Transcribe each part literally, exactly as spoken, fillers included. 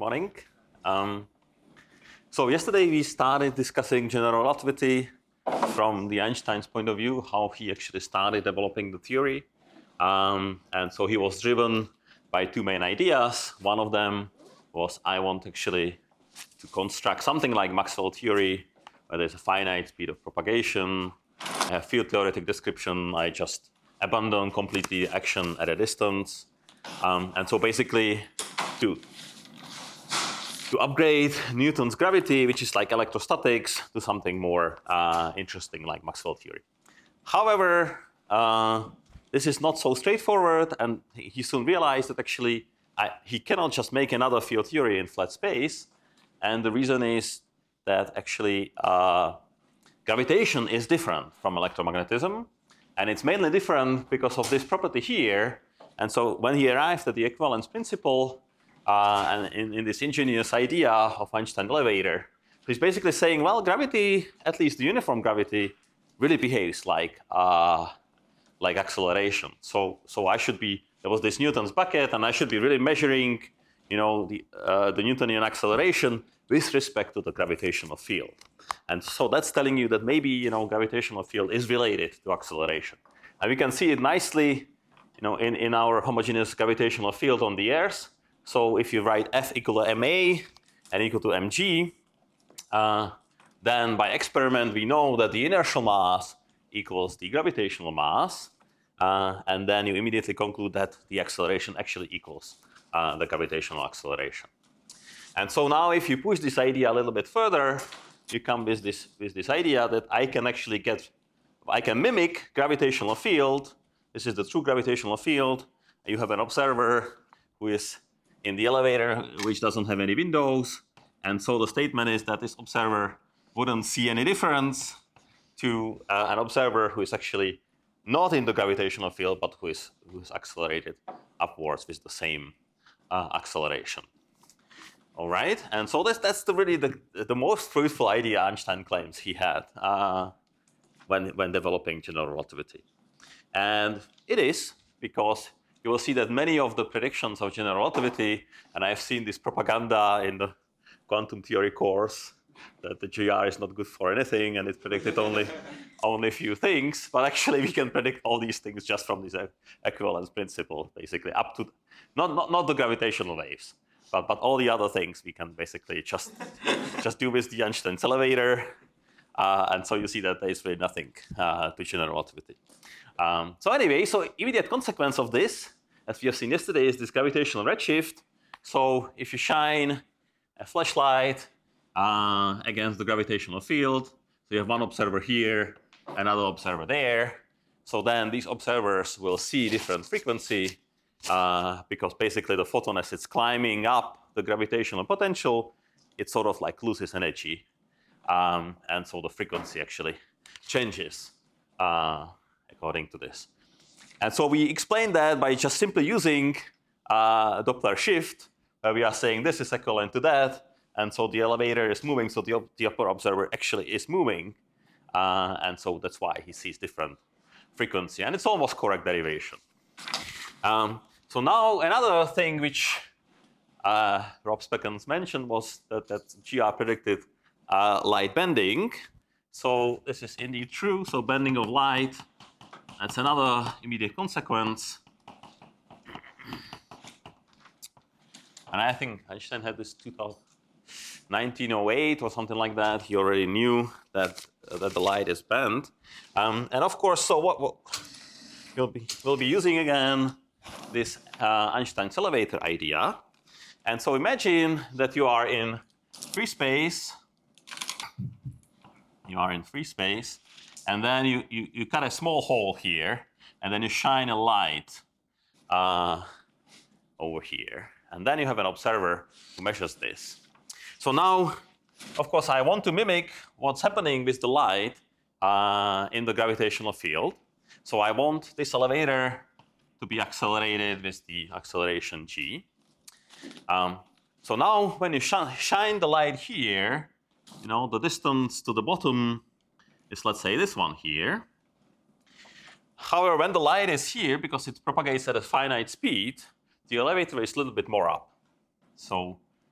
morning. Um, so yesterday we started discussing general relativity from the Einstein's point of view, how he actually started developing the theory. Um, and so he was driven by two main ideas. One of them was I want actually to construct something like Maxwell theory, where there's a finite speed of propagation, I have field theoretic description, I just abandon completely action at a distance. Um, and so basically to, to upgrade Newton's gravity, which is like electrostatics, to something more uh, interesting like Maxwell theory. However, uh, this is not so straightforward, and he soon realized that actually I, he cannot just make another field theory in flat space. And the reason is that actually uh, gravitation is different from electromagnetism. And it's mainly different because of this property here. And so when he arrived at the equivalence principle, uh, and in, in this ingenious idea of Einstein elevator, he's basically saying, well, gravity, at least the uniform gravity, really behaves like, uh, like acceleration. So, so I should be, there was this Newton's bucket, and I should be really measuring, you know, the, uh, the Newtonian acceleration with respect to the gravitational field. And so that's telling you that maybe, you know, gravitational field is related to acceleration. And we can see it nicely, you know, in, in our homogeneous gravitational field on the Earth. So if you write F equal to ma and equal to mg, uh, then by experiment we know that the inertial mass equals the gravitational mass. Uh, and then you immediately conclude that the acceleration actually equals uh, the gravitational acceleration. And so now if you push this idea a little bit further, you come with this, with this idea that I can actually get, I can mimic gravitational field. This is the true gravitational field. You have an observer who is in the elevator, which doesn't have any windows. And so the statement is that this observer wouldn't see any difference to uh, an observer who is actually not in the gravitational field, but who is, who is accelerated upwards with the same uh, acceleration. All right, and so that's, that's the really the, the most fruitful idea Einstein claims he had uh, when, when developing general relativity. And it is, because you will see that many of the predictions of general relativity, and I've seen this propaganda in the quantum theory course, that the G R is not good for anything and it predicted only, only a few things, but actually we can predict all these things just from this equivalence principle, basically up to, not, not, not the gravitational waves. But, but all the other things we can basically just, just do with the Einstein's elevator. Uh, and so you see that there is really nothing uh, to general relativity. Um, so anyway, so immediate consequence of this, as we have seen yesterday, is this gravitational redshift. So if you shine a flashlight uh, against the gravitational field, so you have one observer here, another observer there. So then these observers will see different frequency. Uh, because basically the photon, as it's climbing up the gravitational potential, it sort of like loses energy. Um, and so the frequency actually changes uh, according to this. And so we explain that by just simply using uh, Doppler shift, where we are saying this is equivalent to that. And so the elevator is moving, so the, the upper observer actually is moving. Uh, and so that's why he sees different frequency. And it's almost correct derivation. Um, So now another thing which uh, Rob Speckens mentioned was that, that G R predicted uh, light bending. So this is indeed true. So bending of light, that's another immediate consequence. And I think Einstein had this nineteen oh eight or something like that. He already knew that, uh, that the light is bent. Um, and of course, so what, what we'll, be, we'll be using again this uh, Einstein's elevator idea. And so imagine that you are in free space. You are in free space. And then you, you, you cut a small hole here. And then you shine a light uh, over here. And then you have an observer who measures this. So now, of course, I want to mimic what's happening with the light uh, in the gravitational field. So I want this elevator to be accelerated with the acceleration g. Um, so now when you sh shine the light here, you know, the distance to the bottom is, let's say, this one here. However, when the light is here, because it propagates at a finite speed, the elevator is a little bit more up. So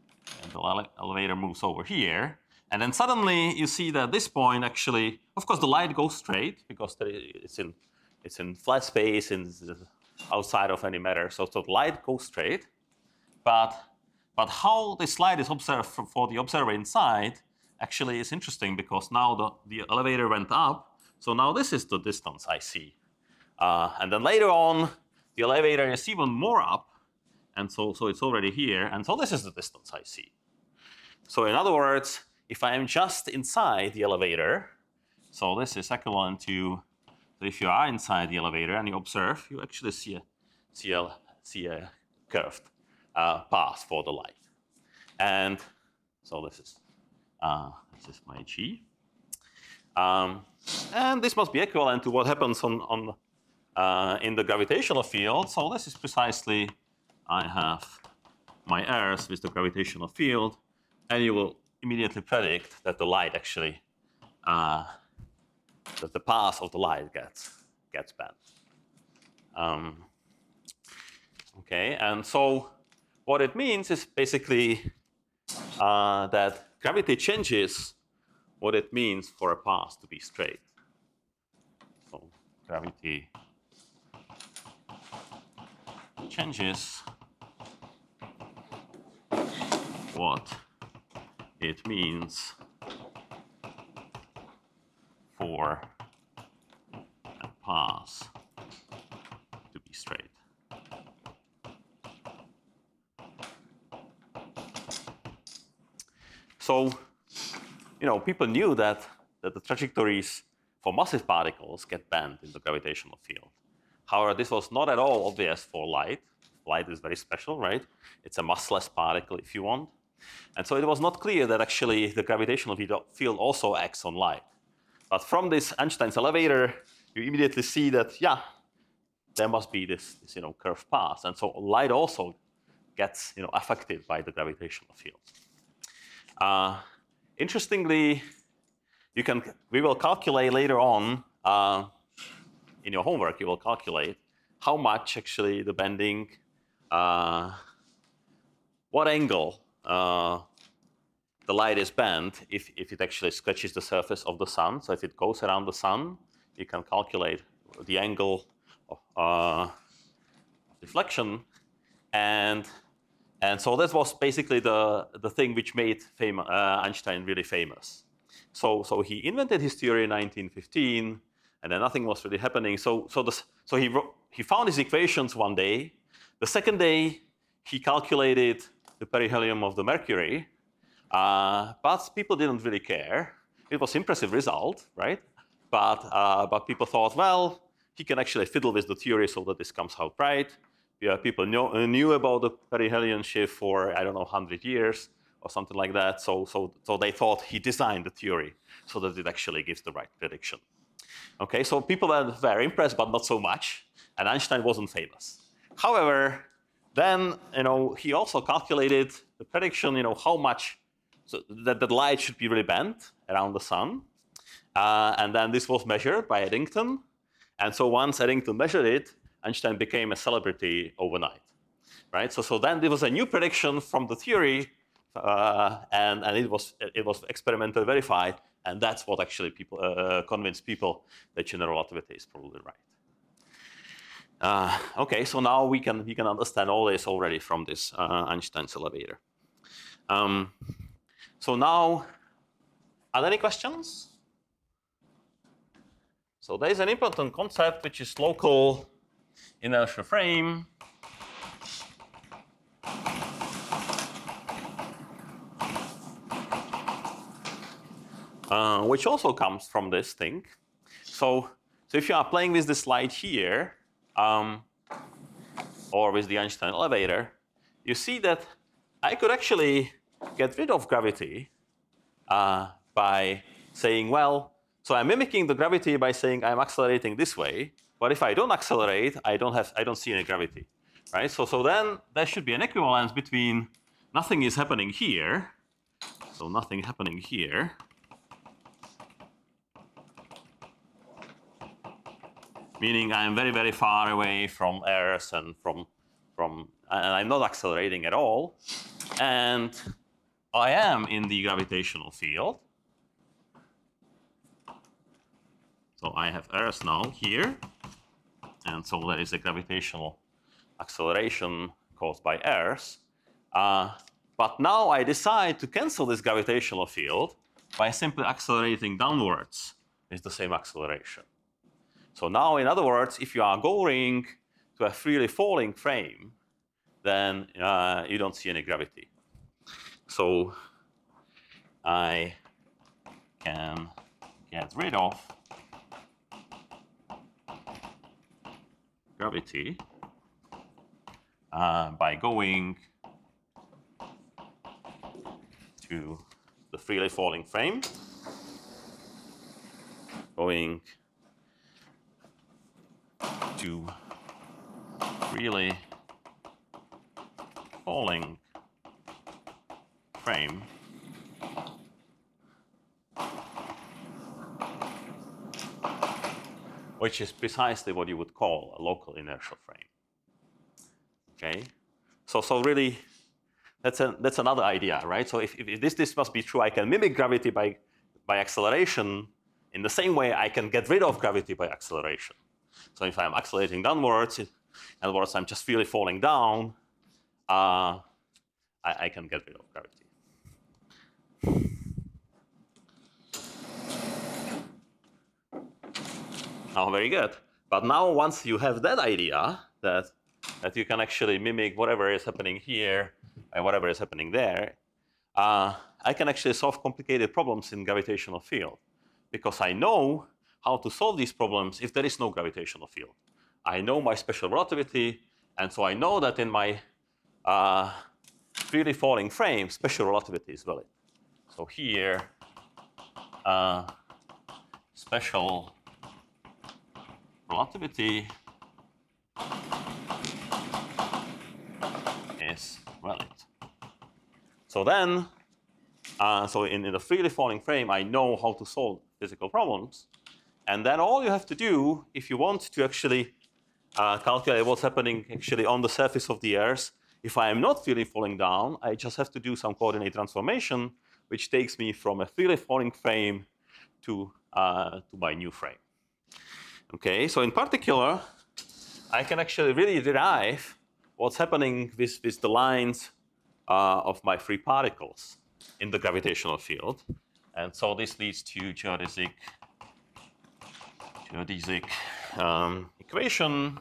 the ele elevator moves over here. And then suddenly you see that at this point, actually, of course, the light goes straight because it's in, it's in flat space and outside of any matter. So, so the light goes straight. But, but how this light is observed for the observer inside actually is interesting because now the, the elevator went up. So now this is the distance I see. Uh, and then later on, the elevator is even more up. And so, so it's already here. And so this is the distance I see. So in other words, if I am just inside the elevator, so this is equivalent to, so if you are inside the elevator and you observe, you actually see a, see a, see a curved uh, path for the light. And so this is, uh, this is my G. Um, and this must be equivalent to what happens on, on, uh, in the gravitational field. So this is precisely, I have my errors with the gravitational field, and you will immediately predict that the light actually, uh, that the path of the light gets, gets bent. Um, okay, and so what it means is basically uh, that gravity changes what it means for a path to be straight. So gravity changes what it means for a path to be straight. So, you know, people knew that, that the trajectories for massive particles get bent in the gravitational field. However, this was not at all obvious for light. Light is very special, right? It's a massless particle if you want. And so it was not clear that actually the gravitational field also acts on light. But from this Einstein's elevator, you immediately see that, yeah, there must be this, this you know, curved path. And so light also gets you know, affected by the gravitational field. Uh, interestingly, you can, we will calculate later on, uh, in your homework, you will calculate how much actually the bending, uh, what angle uh, the light is bent if, if it actually scratches the surface of the sun. So if it goes around the sun, you can calculate the angle of uh, deflection. And, and so that was basically the, the thing which made fam uh, Einstein really famous. So, so he invented his theory in nineteen fifteen, and then nothing was really happening. So, so, the, so he, wrote, he found his equations one day. The second day, he calculated the perihelion of the mercury, uh, but people didn't really care. It was an impressive result, right? But, uh, but people thought, well, he can actually fiddle with the theory so that this comes out right. Yeah, people know, knew about the perihelion shift for, I don't know, one hundred years or something like that. So, so, so they thought he designed the theory so that it actually gives the right prediction. Okay, so people were very impressed, but not so much. And Einstein wasn't famous. However, then you know he also calculated the prediction, you know, how much so that the light should be really bent around the sun, uh, and then this was measured by Eddington. And so once Eddington measured it, Einstein became a celebrity overnight, right? So so then there was a new prediction from the theory, uh, and and it was it was experimentally verified, and that's what actually people uh, convinced people that general relativity is probably right. Uh, okay, so now we can we can understand all this already from this uh, Einstein's elevator. Um, so now, are there any questions? So there is an important concept which is local inertial frame. Uh, which also comes from this thing. So, so if you are playing with this light here, Um, or with the Einstein elevator, you see that I could actually get rid of gravity uh, by saying, well, so I'm mimicking the gravity by saying I'm accelerating this way, but if I don't accelerate, I don't have, I don't see any gravity, right? So, so then there should be an equivalence between nothing is happening here, so nothing happening here, meaning I'm very, very far away from Earth and from, from, and I'm not accelerating at all. And I am in the gravitational field. So I have Earth now here. And so there is a gravitational acceleration caused by Earth. Uh, but now I decide to cancel this gravitational field by simply accelerating downwards with the same acceleration. So now, in other words, if you are going to a freely falling frame, then uh, you don't see any gravity. So I can get rid of gravity uh, by going to the freely falling frame, going to freely falling frame, which is precisely what you would call a local inertial frame. Okay, so so really, that's a that's another idea, right? So if, if this this must be true, I can mimic gravity by by acceleration. In the same way, I can get rid of gravity by acceleration. So if I'm accelerating downwards, in other words, I'm just really falling down, uh, I, I can get rid of gravity. Oh, very good. But now, once you have that idea that that you can actually mimic whatever is happening here and whatever is happening there, uh, I can actually solve complicated problems in gravitational field, because I know how to solve these problems if there is no gravitational field. I know my special relativity, and so I know that in my uh, freely falling frame, special relativity is valid. So here, uh, special relativity is valid. So then, uh, so in, in the freely falling frame, I know how to solve physical problems. And then all you have to do, if you want to actually uh, calculate what's happening actually on the surface of the Earth, if I am not freely falling down, I just have to do some coordinate transformation, which takes me from a freely falling frame to, uh, to my new frame. Okay, so in particular, I can actually really derive what's happening with, with the lines uh, of my free particles in the gravitational field. And so this leads to geodesic, geodesic um, equation.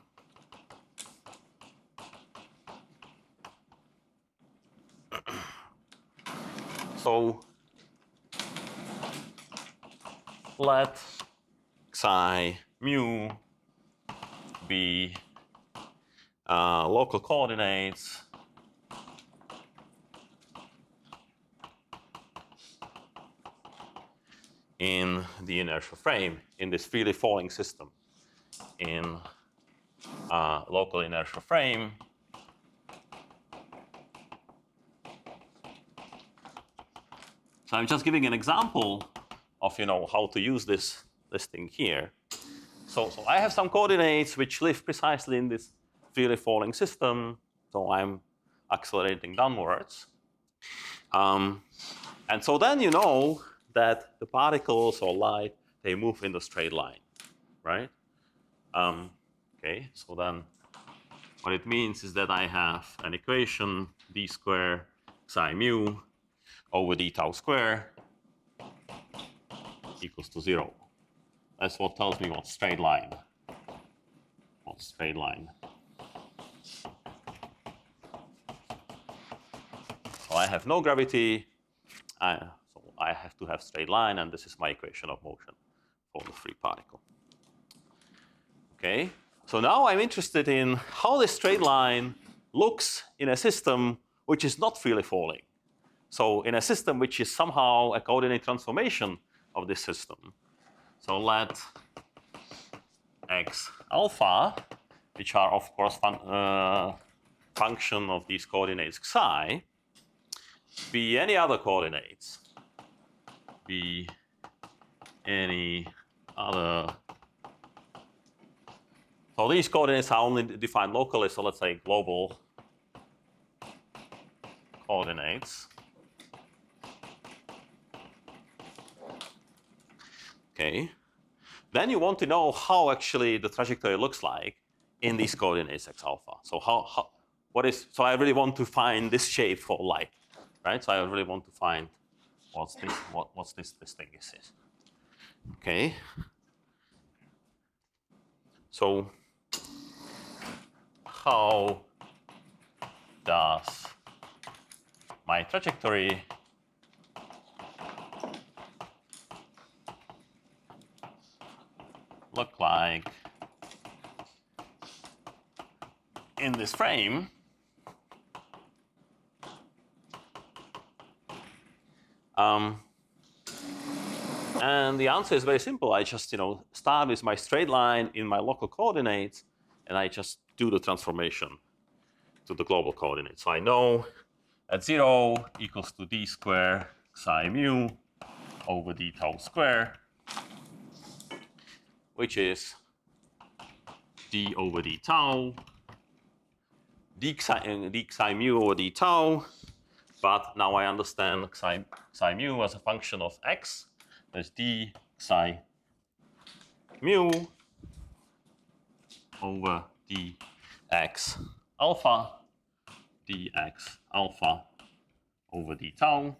So let xi mu be uh, local coordinates in the inertial frame in this freely falling system in uh, local inertial frame. So I'm just giving an example of, you know, how to use this, this thing here. So, so I have some coordinates which live precisely in this freely falling system. So I'm accelerating downwards. Um, and so then you know that the particles or light, they move in the straight line, right? Um, okay, so then what it means is that I have an equation d square psi mu over d tau square equals to zero. That's what tells me what's straight line. What's straight line. So I have no gravity. I, so I have to have straight line, and this is my equation of motion for the free particle. Okay, so now I'm interested in how this straight line looks in a system which is not freely falling. So in a system which is somehow a coordinate transformation of this system. So let x alpha, which are of course fun, uh, function of these coordinates xi, be any other coordinates, be any other. So these coordinates are only defined locally, so let's say global coordinates. Okay. Then you want to know how actually the trajectory looks like in these coordinates x alpha. So how, how what is so I really want to find this shape for light, right? So I really want to find what's this what what's this this thing is this. Okay. So how does my trajectory look like in this frame? Um, and the answer is very simple. I just, you know, start with my straight line in my local coordinates, and I just do the transformation to the global coordinates. So I know at zero equals to d square psi mu over d tau square, which is d over d tau, d psi, d psi mu over d tau. But now I understand psi, psi mu as a function of x. There's d psi mu over dx alpha, dx alpha over d tau,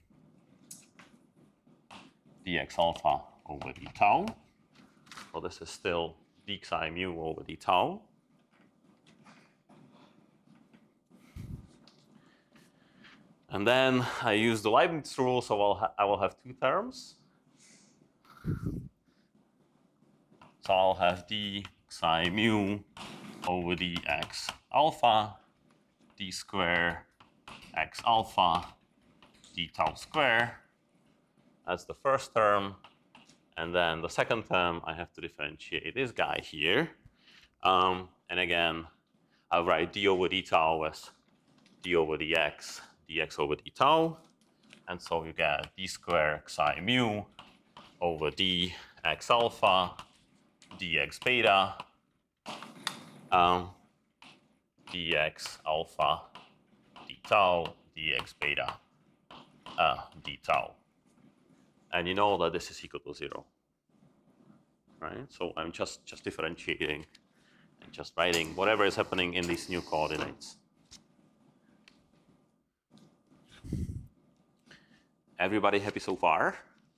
dx alpha over d tau. So this is still d psi mu over d tau. And then I use the Leibniz rule, so I'll I will have two terms. So I'll have d psi mu over dx alpha, d square x alpha, d tau square. That's the first term. And then the second term, I have to differentiate this guy here. Um, and again, I'll write d over d tau as d over dx, dx over d tau. And so you get d square psi mu over dx alpha, dx beta, um, dx alpha, d tau, dx beta, uh, d tau. And you know that this is equal to zero, right? So I'm just, just differentiating and just writing whatever is happening in these new coordinates. Everybody happy so far?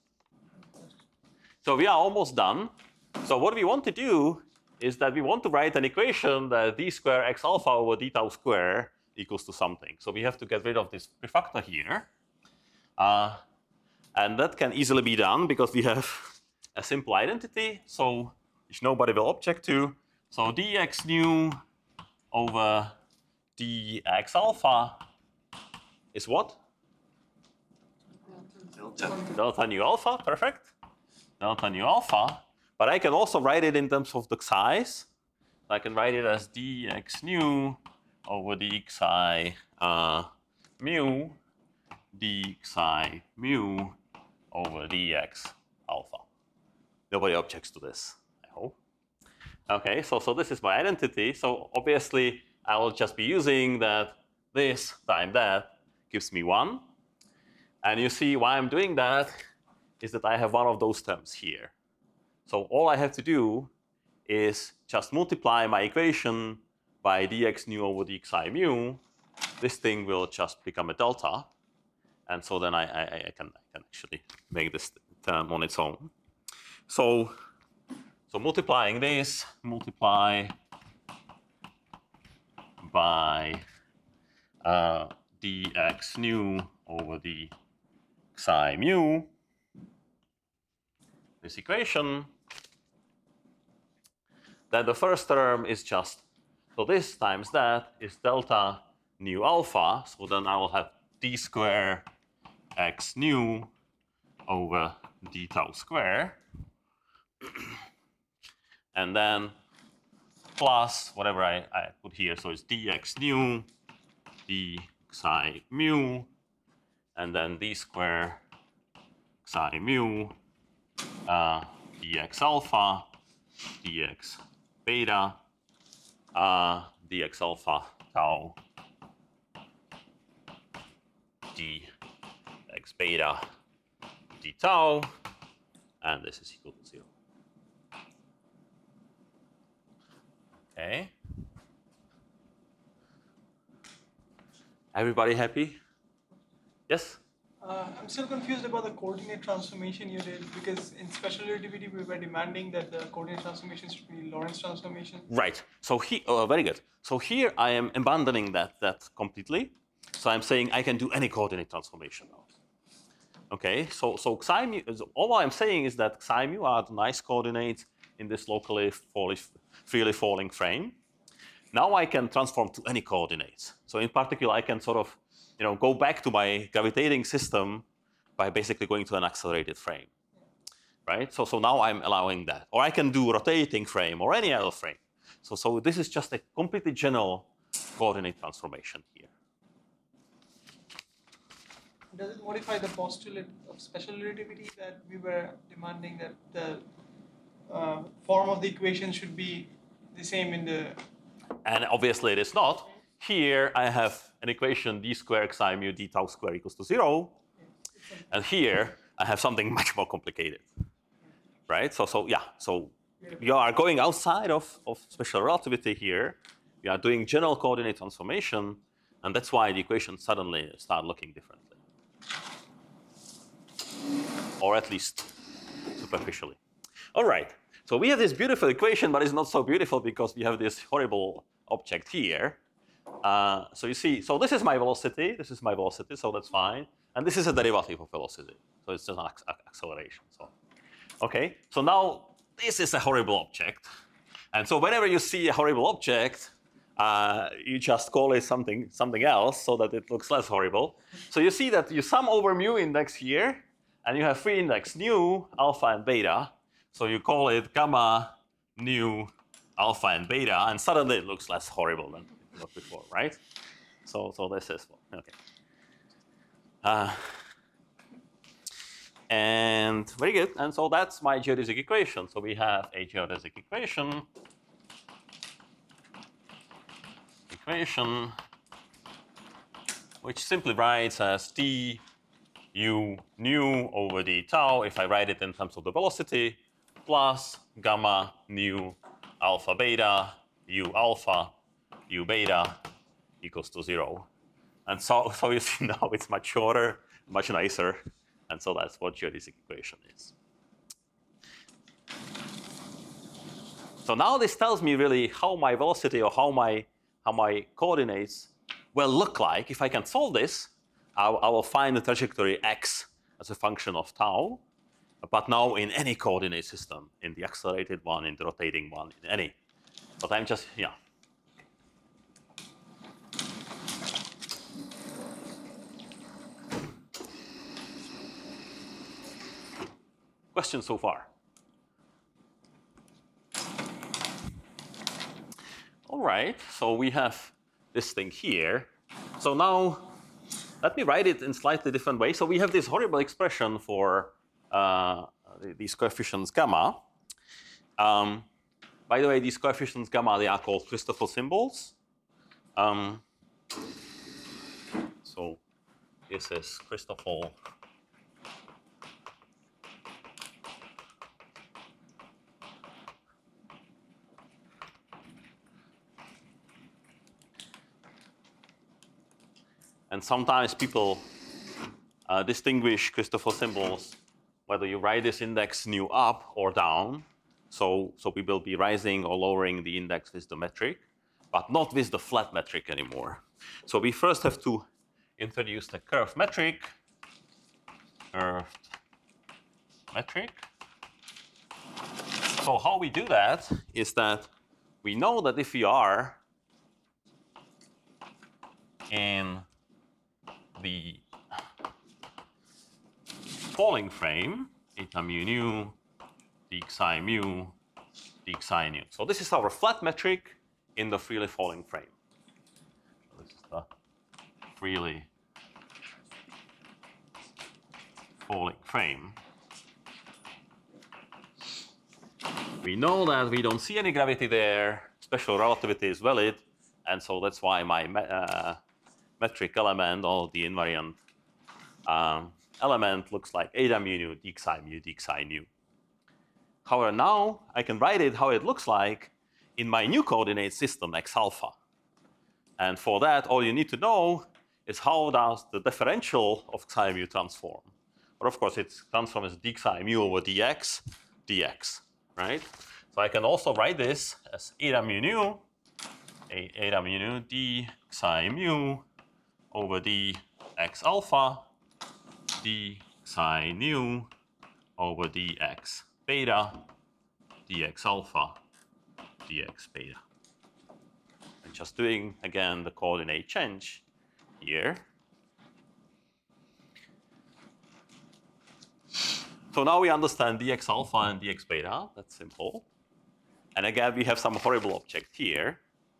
So we are almost done. So what we want to do is that we want to write an equation that d square x alpha over d tau square equals to something. So we have to get rid of this prefactor here. Uh, and that can easily be done because we have a simple identity, so which nobody will object to. So dx nu over dx alpha is what? Delta. Delta nu alpha, perfect. Delta nu alpha. But I can also write it in terms of the size. I can write it as dx nu over dxi uh, mu, dxi mu over dx alpha. Nobody objects to this, I hope. Okay, so, so this is my identity. So obviously, I will just be using that this times that gives me one. And you see why I'm doing that is that I have one of those terms here. So all I have to do is just multiply my equation by dx nu over dxi mu. This thing will just become a delta. And so then I, I, I, can, I can actually make this term on its own. So, so multiplying this, multiply by uh, dx nu over dxi mu, this equation, then the first term is just, so this times that is delta nu alpha, so then I will have d square x nu over d tau square, and then plus whatever I, I put here, so it's dx nu, d psi mu, and then d square psi mu, uh, dx alpha, dx beta, uh, dx alpha tau, dx beta, d tau, and this is equal to zero. Okay. Everybody happy? Yes? Uh, I'm still confused about the coordinate transformation you did, because in special relativity we were demanding that the coordinate transformation should be Lorentz transformation. Right. So he, oh, very good. So here I am abandoning that that completely. So I'm saying I can do any coordinate transformation now. Okay. So so psi mu, all I'm saying is that psi mu are the nice coordinates in this locally falling, freely falling frame. Now I can transform to any coordinates. So in particular, I can sort of, you know, go back to my gravitating system by basically going to an accelerated frame, right? So so now I'm allowing that, or I can do rotating frame or any other frame. So so this is just a completely general coordinate transformation here. Does it modify the postulate of special relativity that we were demanding that the uh, form of the equation should be the same in the... And obviously it is not. Here I have an equation d squared psi mu d tau squared equals to zero. And here I have something much more complicated, right? So, so yeah, so you are going outside of, of special relativity here. We are doing general coordinate transformation, and that's why the equations suddenly start looking differently. Or at least superficially. All right, so we have this beautiful equation, but it's not so beautiful because we have this horrible object here. Uh, so you see, so this is my velocity, this is my velocity, so that's fine. And this is a derivative of velocity, so it's just an ac acceleration. So, okay, so now this is a horrible object. And so whenever you see a horrible object, uh, you just call it something, something else so that it looks less horrible. So you see that you sum over mu index here, and you have three index, nu, alpha, and beta. So you call it gamma, nu, alpha, and beta, and suddenly it looks less horrible than it looked before, right? So, so this is, okay. Uh, and very good, and so that's my geodesic equation. So we have a geodesic equation, equation, which simply writes as d u nu over d tau, if I write it in terms of the velocity, plus gamma nu alpha beta u alpha u beta equals to zero. And so, so you see now it's much shorter, much nicer, and so that's what geodesic equation is. So now this tells me really how my velocity or how my how my coordinates will look like. If I can solve this, I, I will find the trajectory x as a function of tau, but now in any coordinate system, in the accelerated one, in the rotating one, in any. But I'm just, yeah. Questions so far? All right, so we have this thing here. So now let me write it in slightly different way. So we have this horrible expression for uh, these coefficients gamma. Um, by the way, these coefficients gamma, they are called Christoffel symbols. Um, so this is Christoffel. And sometimes people uh, distinguish Christoffel symbols whether you write this index nu up or down. So, so we will be rising or lowering the index with the metric, but not with the flat metric anymore. So we first have to introduce the curved metric. Curved metric. So how we do that is that we know that if we are in the falling frame, eta mu nu, d psi mu, d psi nu. So this is our flat metric in the freely falling frame. So this is the freely falling frame. We know that we don't see any gravity there. Special relativity is valid, and so that's why my uh, metric element or the invariant um, element looks like eta mu nu, d psi mu, d psi nu. However, now I can write it how it looks like in my new coordinate system, x alpha. And for that, all you need to know is how does the differential of xi mu transform. But of course, it's transformed as d xi mu over dx, dx, right? So I can also write this as eta mu nu, eta mu nu d xi mu over d x alpha, d xi nu over dx beta, dx alpha, dx beta. And just doing, again, the coordinate change here. So now we understand dx alpha and dx beta. That's simple. And again, we have some horrible object here.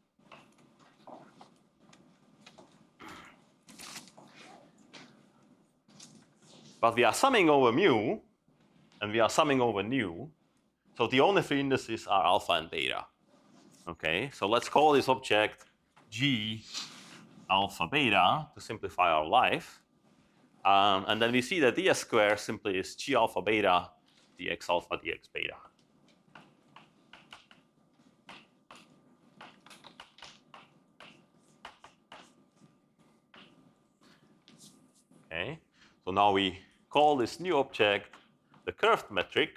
But we are summing over mu, and we are summing over nu. So the only three indices are alpha and beta. Okay, so let's call this object G alpha beta to simplify our life. Um, and then we see that ds squared simply is G alpha beta dx alpha dx beta. Okay, so now we call this new object the curved metric.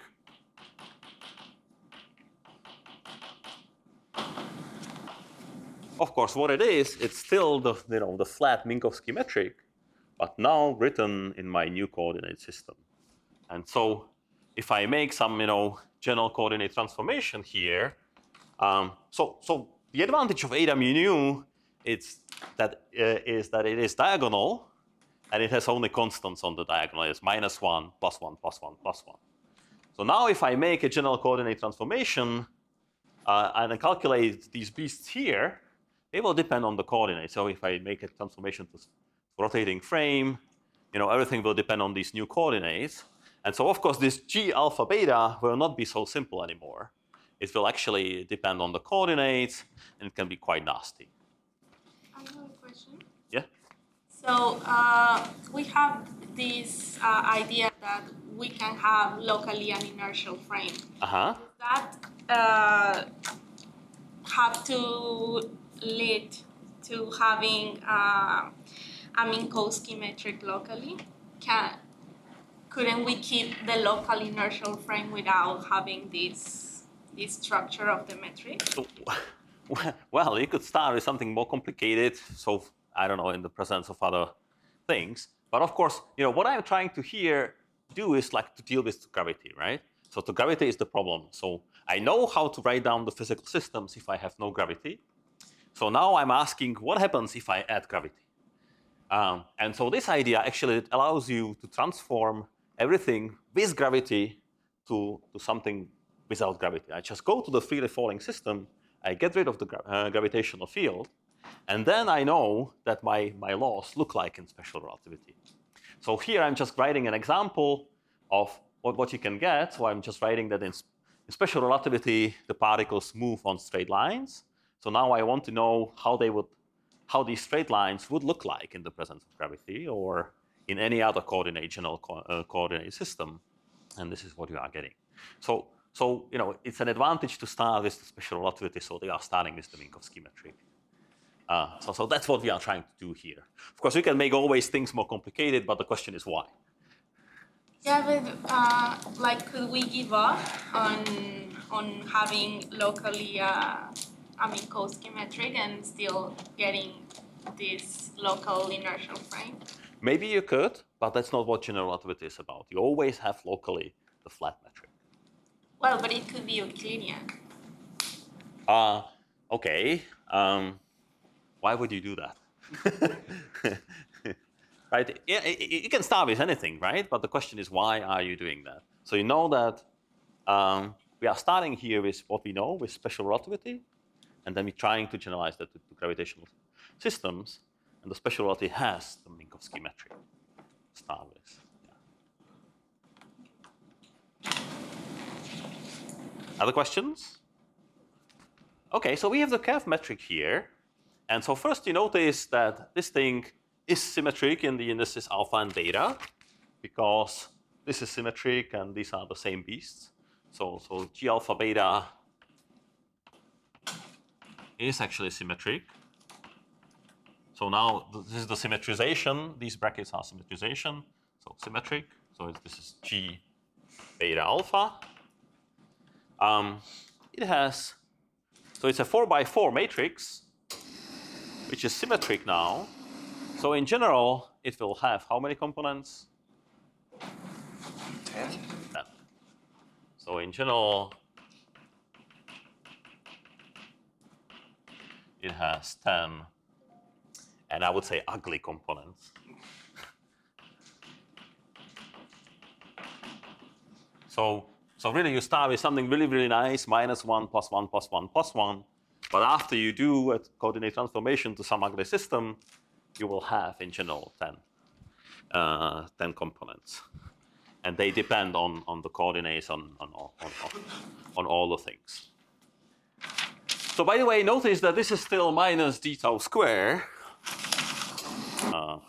Of course, what it is, it's still the, you know, the flat Minkowski metric, but now written in my new coordinate system. And so if I make some, you know, general coordinate transformation here, um, so, so the advantage of eta mu nu it's that, uh, is that it is diagonal, and it has only constants on the diagonal. It's minus one, plus one, plus one, plus one. So now if I make a general coordinate transformation uh, and I calculate these beasts here, they will depend on the coordinates. So if I make a transformation to rotating frame, you know, everything will depend on these new coordinates. And so, of course, this G alpha beta will not be so simple anymore. It will actually depend on the coordinates, and it can be quite nasty. I have a question. Yeah? So uh, we have this uh, idea that we can have locally an inertial frame. Uh-huh. Does that uh, have to lead to having uh, a Minkowski metric locally? Can, couldn't we keep the local inertial frame without having this, this structure of the metric? So, well, you could start with something more complicated. So, I don't know, in the presence of other things. But of course, you know, what I'm trying to here do is like to deal with gravity, right? So the gravity is the problem. So I know how to write down the physical systems if I have no gravity. So now I'm asking, what happens if I add gravity? Um, and so this idea actually allows you to transform everything with gravity to, to something without gravity. I just go to the freely falling system, I get rid of the gra uh, gravitational field, and then I know that my, my laws look like in special relativity. So here I'm just writing an example of what, what you can get. So I'm just writing that in, in special relativity, the particles move on straight lines. So now I want to know how they would, how these straight lines would look like in the presence of gravity or in any other coordinate general co uh, coordinate system. And this is what you are getting. So, so you know, it's an advantage to start with the special relativity. So they are starting with the Minkowski metric. Uh, so, so that's what we are trying to do here. Of course, we can make always things more complicated, but the question is why. Yeah, but uh, like, could we give up on on having locally uh, a Minkowski metric and still getting this local inertial frame? Maybe you could, but that's not what general relativity is about. You always have locally the flat metric. Well, but it could be Euclidean. Uh, okay. Um, why would you do that? Right? You can start with anything, right? But the question is, why are you doing that? So you know that um, we are starting here with what we know, with special relativity, and then we're trying to generalize that to, to gravitational systems, and the special relativity has the Minkowski metric to start with. Yeah. Other questions? Okay, so we have the curve metric here. And so first you notice that this thing is symmetric in the indices alpha and beta, because this is symmetric and these are the same beasts. So, so G alpha beta is actually symmetric. So now this is the symmetrization. These brackets are symmetrization. So symmetric. So it's, this is G beta alpha. Um, it has, so it's a four by four matrix, which is symmetric now. So in general, it will have how many components? Ten. ten. So in general, it has ten, and I would say ugly components. So, so really you start with something really, really nice, minus one, plus one, plus one, plus one. But after you do a coordinate transformation to some ugly system, you will have, in general, ten, uh, ten components. And they depend on, on the coordinates on, on, on, on, on all the things. So by the way, notice that this is still minus d tau square. Uh,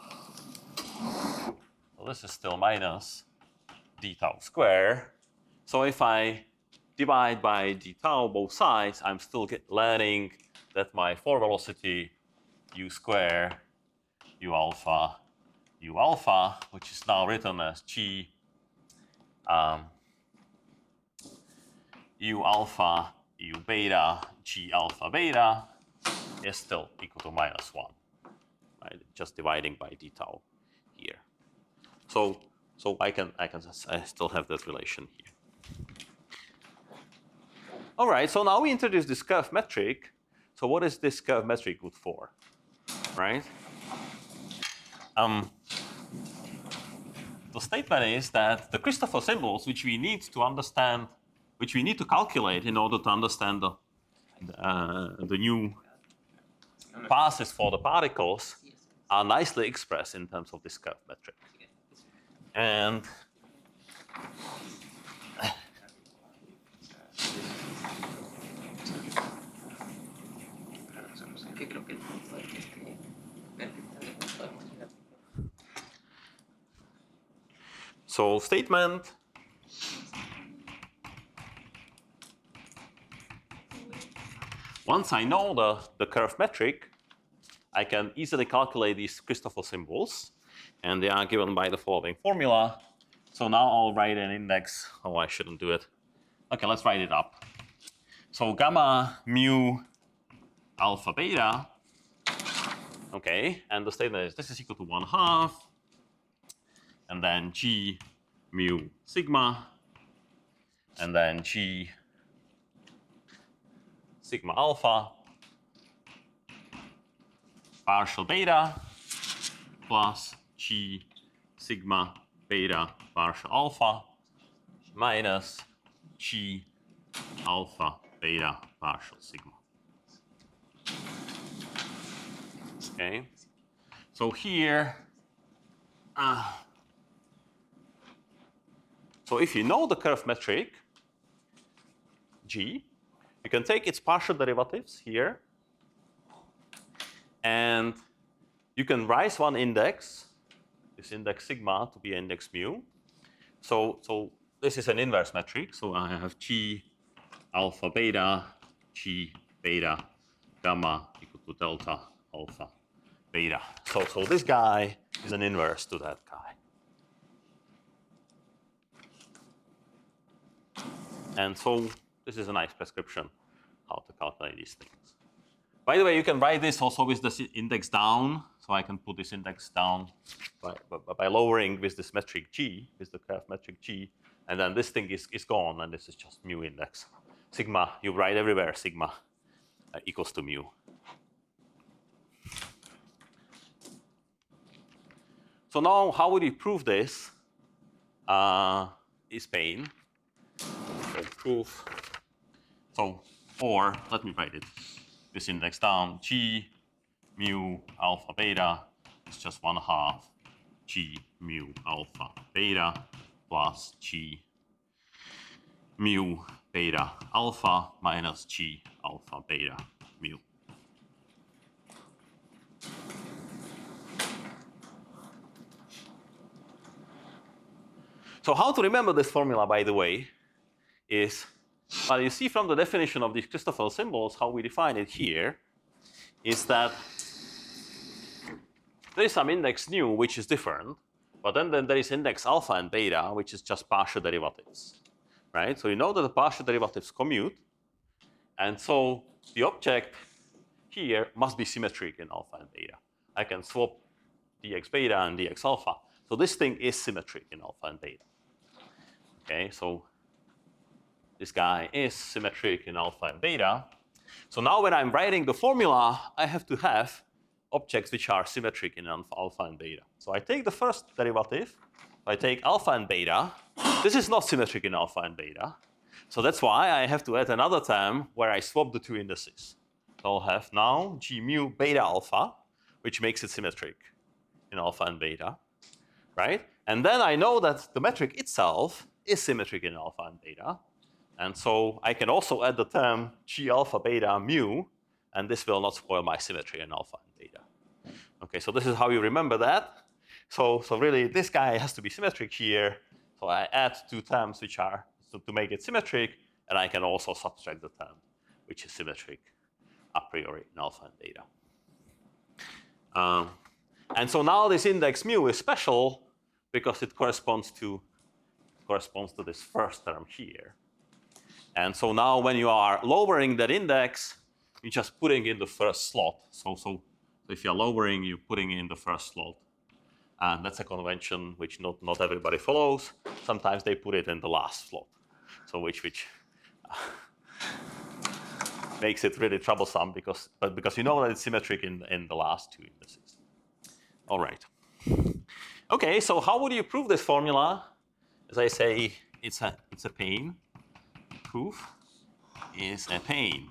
well, this is still minus d tau square. So if I divide by d tau both sides, I'm still get learning that my four velocity u square u alpha u alpha, which is now written as g um, u alpha u beta g alpha beta, is still equal to minus one. Right? Just dividing by d tau here. So so I can I can I still have that relation here. All right, so now we introduce this curve metric. So what is this curve metric good for, right? Um, the statement is that the Christoffel symbols, which we need to understand, which we need to calculate in order to understand the, uh, the new passes for the particles, are nicely expressed in terms of this curve metric. And so statement once I know the, the curve metric, I can easily calculate these Christoffel symbols, and they are given by the following formula. So now I'll write an index. Oh, I shouldn't do it. Okay, let's write it up. So gamma mu alpha beta. Okay, and the statement is this is equal to one half, and then g mu sigma, and then g sigma alpha partial beta plus g sigma beta partial alpha minus g alpha beta partial sigma. Okay, so here, uh, so if you know the curve metric g, you can take its partial derivatives here, and you can raise one index, this index sigma, to be index mu. So, so this is an inverse metric. So I have g alpha beta, g beta gamma equal to delta alpha beta. So, so this guy is an inverse to that guy. And so this is a nice prescription how to calculate these things. By the way, you can write this also with the index down. So I can put this index down by, by, by lowering with this metric g, with the curve metric g. And then this thing is, is gone, and this is just mu index. Sigma, you write everywhere sigma uh, equals to mu. So now, how would you prove this? Uh, is pain. So proof. So, or let me write it. This index down. G mu alpha beta is just one half g mu alpha beta plus g mu beta alpha minus g alpha beta mu. So how to remember this formula, by the way, is, well, you see from the definition of these Christoffel symbols, how we define it here, is that there is some index nu, which is different, but then, then there is index alpha and beta, which is just partial derivatives, right? So you know that the partial derivatives commute, and so the object here must be symmetric in alpha and beta. I can swap dx beta and dx alpha. So this thing is symmetric in alpha and beta. Okay, so this guy is symmetric in alpha and beta. So now when I'm writing the formula, I have to have objects which are symmetric in alpha and beta. So I take the first derivative. I take alpha and beta. This is not symmetric in alpha and beta. So that's why I have to add another term where I swap the two indices. So I'll have now g mu beta alpha, which makes it symmetric in alpha and beta, right? And then I know that the metric itself is symmetric in alpha and beta. And so I can also add the term g alpha beta mu, and this will not spoil my symmetry in alpha and beta. Okay, so this is how you remember that. So, so really, this guy has to be symmetric here. So I add two terms which are so to make it symmetric, and I can also subtract the term which is symmetric a priori in alpha and beta. Um, and so now this index mu is special because it corresponds to corresponds to this first term here. And so now when you are lowering that index, you're just putting in the first slot. So, so if you're lowering, you're putting in the first slot. And that's a convention which not, not everybody follows. Sometimes they put it in the last slot. So which, which uh, makes it really troublesome because, but because you know that it's symmetric in, in the last two indices. All right. Okay, so how would you prove this formula? As I say, it's a, it's a pain. Proof is a pain.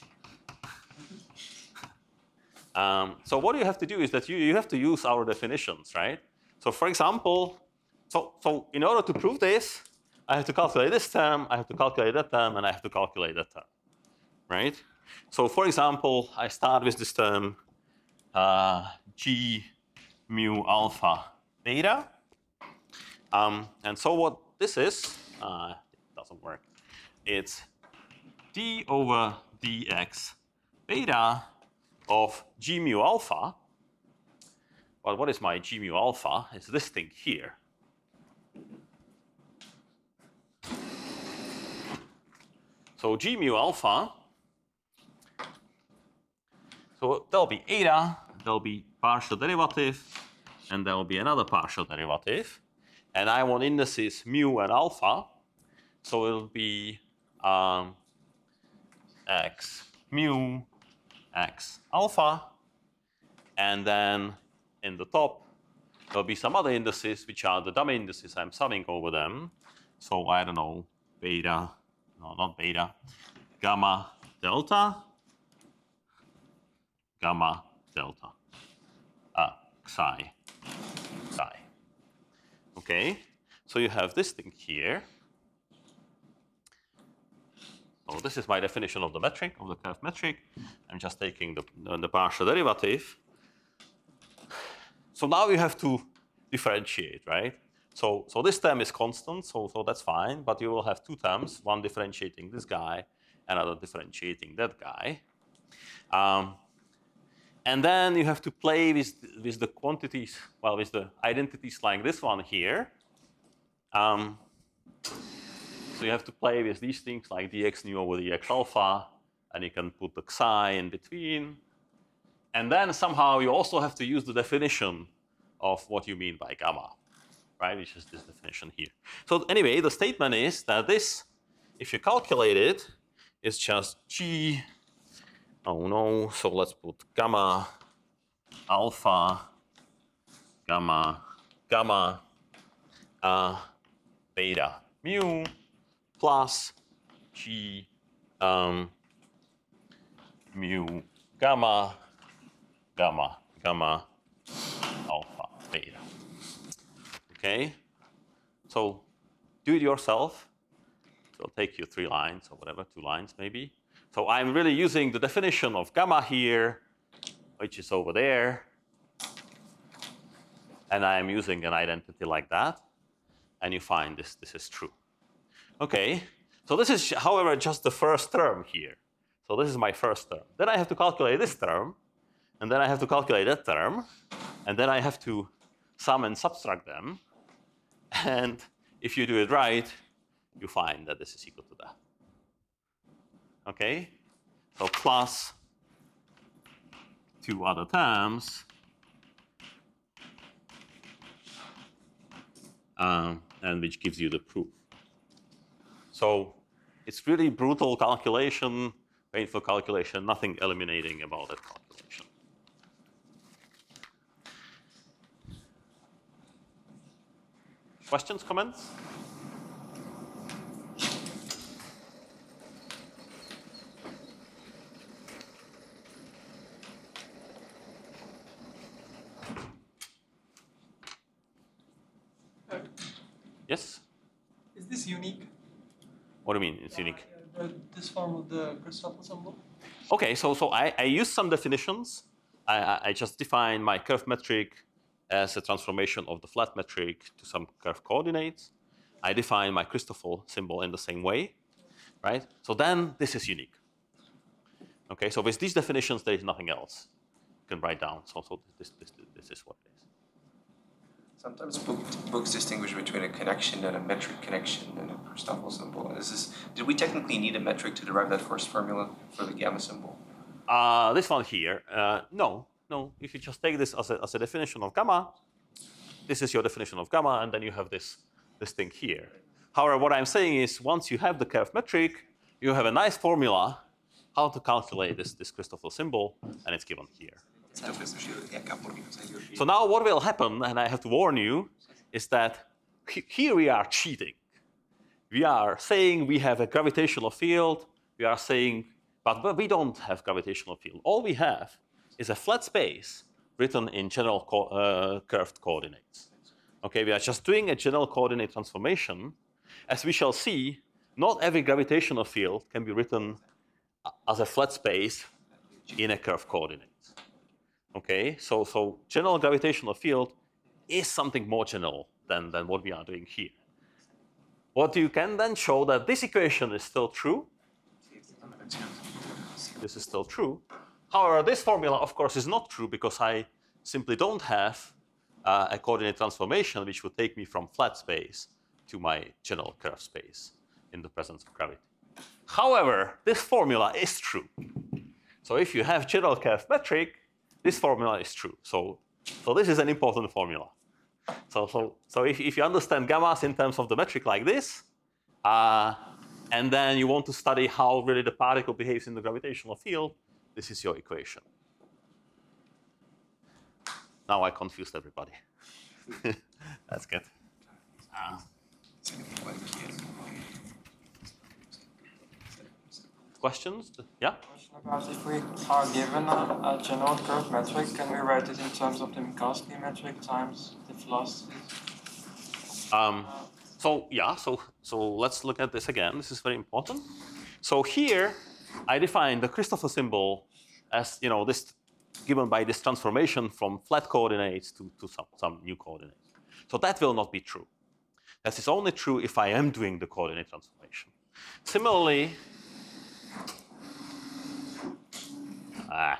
Um, so what you have to do is that you, you have to use our definitions, right? So for example, so, so in order to prove this, I have to calculate this term, I have to calculate that term, and I have to calculate that term, right? So for example, I start with this term uh, g mu alpha beta. Um, and so what this is, uh, it doesn't work. It's d over dx beta of g mu alpha. Well, what is my g mu alpha? It's this thing here. So g mu alpha, so there'll be eta, there'll be partial derivative, and there'll be another partial derivative. And I want indices mu and alpha, so it'll be um, x mu x alpha, and then in the top there'll be some other indices which are the dummy indices I'm summing over them. So I don't know, beta, no, not beta, gamma delta, gamma delta, ah, psi, psi. Okay, so you have this thing here. So this is my definition of the metric, of the curve metric. I'm just taking the, the partial derivative. So now you have to differentiate, right? So, so this term is constant, so, so that's fine, but you will have two terms, one differentiating this guy, another differentiating that guy. Um, and then you have to play with, with the quantities, well, with the identities like this one here. Um, So you have to play with these things like dx nu over dx alpha, and you can put the psi in between. And then somehow you also have to use the definition of what you mean by gamma, right? Which is this definition here. So anyway, the statement is that this, if you calculate it, is just g, oh no, so let's put gamma alpha, gamma, gamma, uh, beta mu, plus g um, mu gamma, gamma, gamma, alpha, beta. Okay? So do it yourself. It'll take you three lines or whatever, two lines maybe. So I'm really using the definition of gamma here, which is over there. And I'm using an identity like that. And you find this, this is true. Okay, So this is, however, just the first term here. So this is my first term. Then I have to calculate this term, and then I have to calculate that term, and then I have to sum and subtract them. And if you do it right, you find that this is equal to that. Okay? So plus two other terms, um, and which gives you the proof. So it's really brutal calculation, painful calculation, nothing eliminating about that calculation. Questions, comments? Yes? Is this unique? What do you mean it's unique? Uh, this form of the Christoffel symbol? Okay, so, so I, I use some definitions. I, I, I just define my curve metric as a transformation of the flat metric to some curve coordinates. I define my Christoffel symbol in the same way, right? So then this is unique. Okay, so with these definitions, there is nothing else you can write down. So, so this, this, this is what it is. Sometimes book, books distinguish between a connection and a metric connection and a Christoffel symbol. Is this, did we technically need a metric to derive that first formula for the gamma symbol? Uh, this one here, uh, no, no. If you just take this as a, as a definition of gamma, this is your definition of gamma, and then you have this, this thing here. However, what I'm saying is once you have the curve metric, you have a nice formula how to calculate this, this Christoffel symbol, and it's given here. So now what will happen, and I have to warn you, is that he, here we are cheating. We are saying we have a gravitational field. We are saying, but, but we don't have gravitational field. All we have is a flat space written in general co uh, curved coordinates. Okay, we are just doing a general coordinate transformation. As we shall see, not every gravitational field can be written as a flat space in a curved coordinate. Okay, so, so general gravitational field is something more general than, than what we are doing here. What you can then show that this equation is still true. This is still true. However, this formula, of course, is not true because I simply don't have uh, a coordinate transformation which would take me from flat space to my general curved space in the presence of gravity. However, this formula is true. So if you have general curved metric, this formula is true. So, so this is an important formula. So, so, so if, if you understand gammas in terms of the metric like this, uh, and then you want to study how really the particle behaves in the gravitational field, this is your equation. Now I confused everybody. That's good. Uh, questions? Yeah? About if we are given a, a general curve metric, can we write it in terms of the Minkowski metric times the velocity? Um, so yeah, so so let's look at this again. This is very important. So here I define the Christoffel symbol as, you know, this given by this transformation from flat coordinates to, to some, some new coordinates. So that will not be true. That is only true if I am doing the coordinate transformation. Similarly, Ah.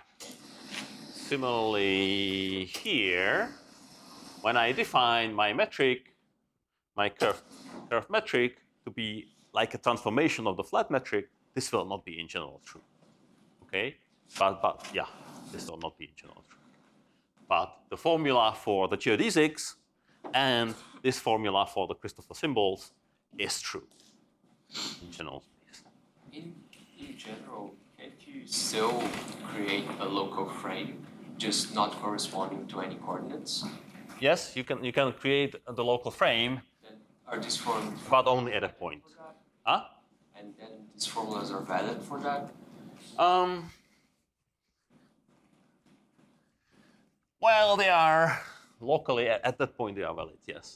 Similarly here, when I define my metric, my curve, curve metric to be like a transformation of the flat metric, this will not be in general true. Okay? But, but yeah, this will not be in general true. But the formula for the geodesics and this formula for the Christoffel symbols is true in general space. In, in general, can't you still create a local frame, just not corresponding to any coordinates? Yes, you can you can create the local frame, Then are these formed but only at a point. Huh? and then these formulas are valid for that? Um, well, they are locally at, at that point they are valid. Yes.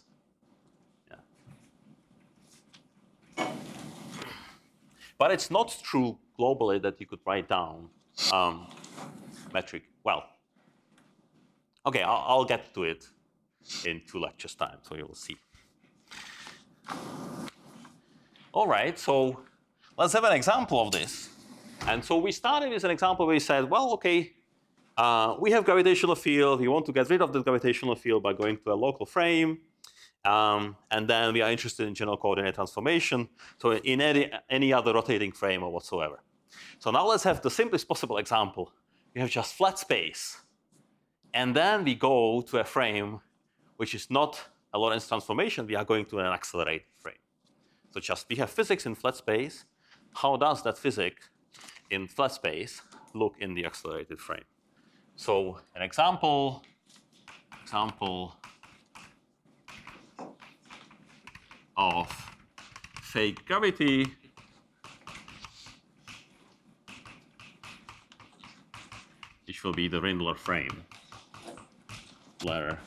Yeah. But it's not true globally that you could write down um, metric. Well, okay, I'll, I'll get to it in two lectures time, so you'll see. All right, so let's have an example of this. And so we started with an example where we said, well, okay, uh, we have gravitational field. We want to get rid of the gravitational field by going to a local frame. Um, and then we are interested in general coordinate transformation. So in any, any other rotating frame or whatsoever. So now let's have the simplest possible example. We have just flat space. And then we go to a frame which is not a Lorentz transformation. We are going to an accelerated frame. So just we have physics in flat space. How does that physics in flat space look in the accelerated frame? So an example, example of fake gravity which will be the Rindler frame. Blair,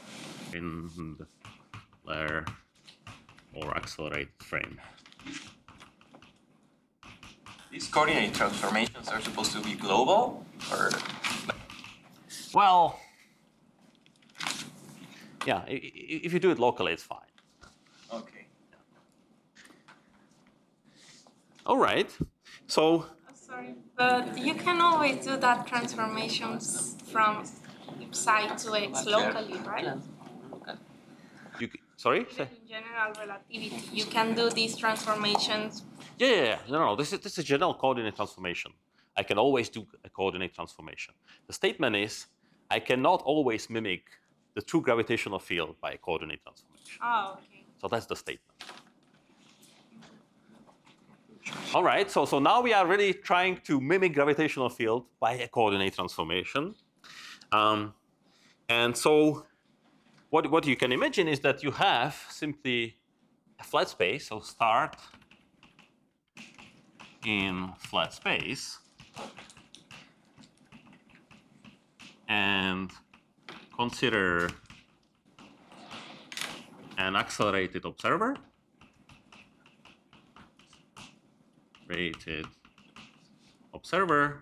Rindler, or accelerated frame. These coordinate transformations are supposed to be global, or? Well, yeah, if you do it locally, it's fine. Okay. All right, so. Sorry, but you can always do that transformations from psi to x locally, right? You, sorry? In general relativity, you can do these transformations. Yeah, yeah, yeah. No, no, this is, this is a general coordinate transformation. I can always do a coordinate transformation. The statement is, I cannot always mimic the true gravitational field by a coordinate transformation. Oh, okay. So that's the statement. All right, so, so now we are really trying to mimic gravitational field by a coordinate transformation. Um, and so what, what you can imagine is that you have simply a flat space. So start in flat space and consider an accelerated observer. Rated observer.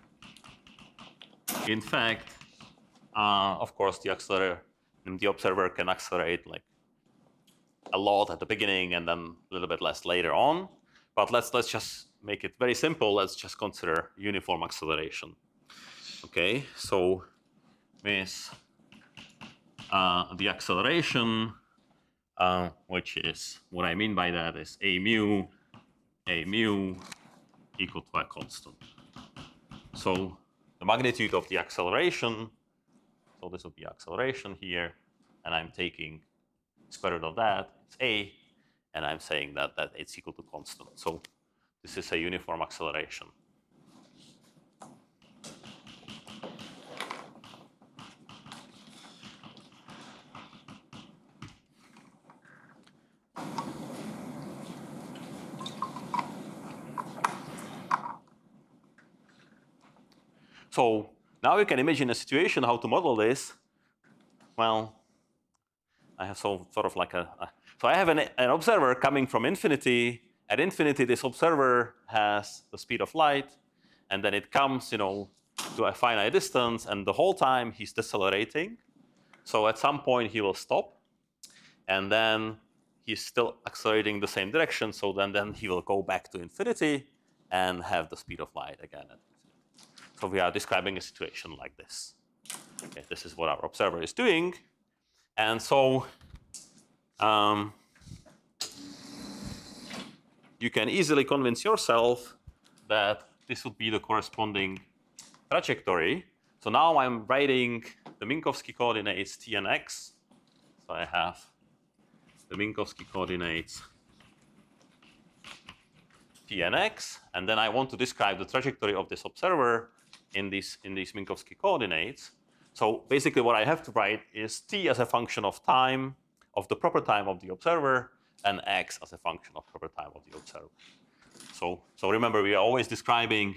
In fact, uh, of course, the accelerator, the observer can accelerate like a lot at the beginning and then a little bit less later on. But let's let's just make it very simple. Let's just consider uniform acceleration. Okay, so with uh, the acceleration, uh, which is what I mean by that is a mu. A mu equal to a constant. So the magnitude of the acceleration, so this will be acceleration here, and I'm taking square root of that, it's a, and I'm saying that, that it's equal to constant. So this is a uniform acceleration. So now you can imagine a situation how to model this. Well, I have so sort of like a, a so I have an, an observer coming from infinity. At infinity, this observer has the speed of light, and then it comes, you know, to a finite distance, and the whole time he's decelerating. So at some point he will stop, and then he's still accelerating the same direction. So then, then he will go back to infinity and have the speed of light again. So we are describing a situation like this. Okay, this is what our observer is doing. And so um, you can easily convince yourself that this would be the corresponding trajectory. So now I'm writing the Minkowski coordinates t and x. So I have the Minkowski coordinates t and x. And then I want to describe the trajectory of this observer in these, in these Minkowski coordinates. So basically what I have to write is t as a function of time, of the proper time of the observer, and x as a function of proper time of the observer. So, so remember, we are always describing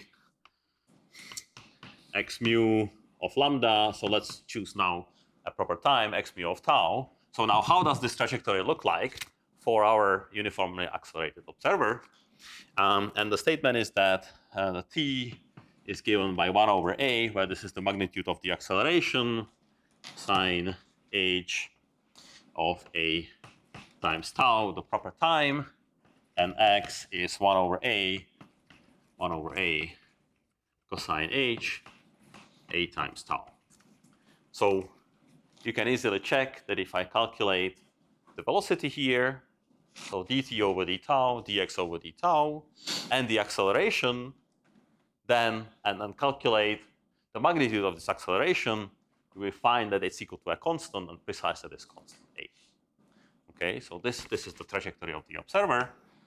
x mu of lambda. So let's choose now a proper time, x mu of tau. So now how does this trajectory look like for our uniformly accelerated observer? Um, and the statement is that uh, the t is given by one over a, where this is the magnitude of the acceleration, sine h of a times tau, the proper time, and x is one over a one over a cosine h, a times tau. So you can easily check that if I calculate the velocity here, so dt over d tau, dx over d tau, and the acceleration, then and then calculate the magnitude of this acceleration, we will find that it's equal to a constant and precisely this constant a. Okay, so this this is the trajectory of the observer.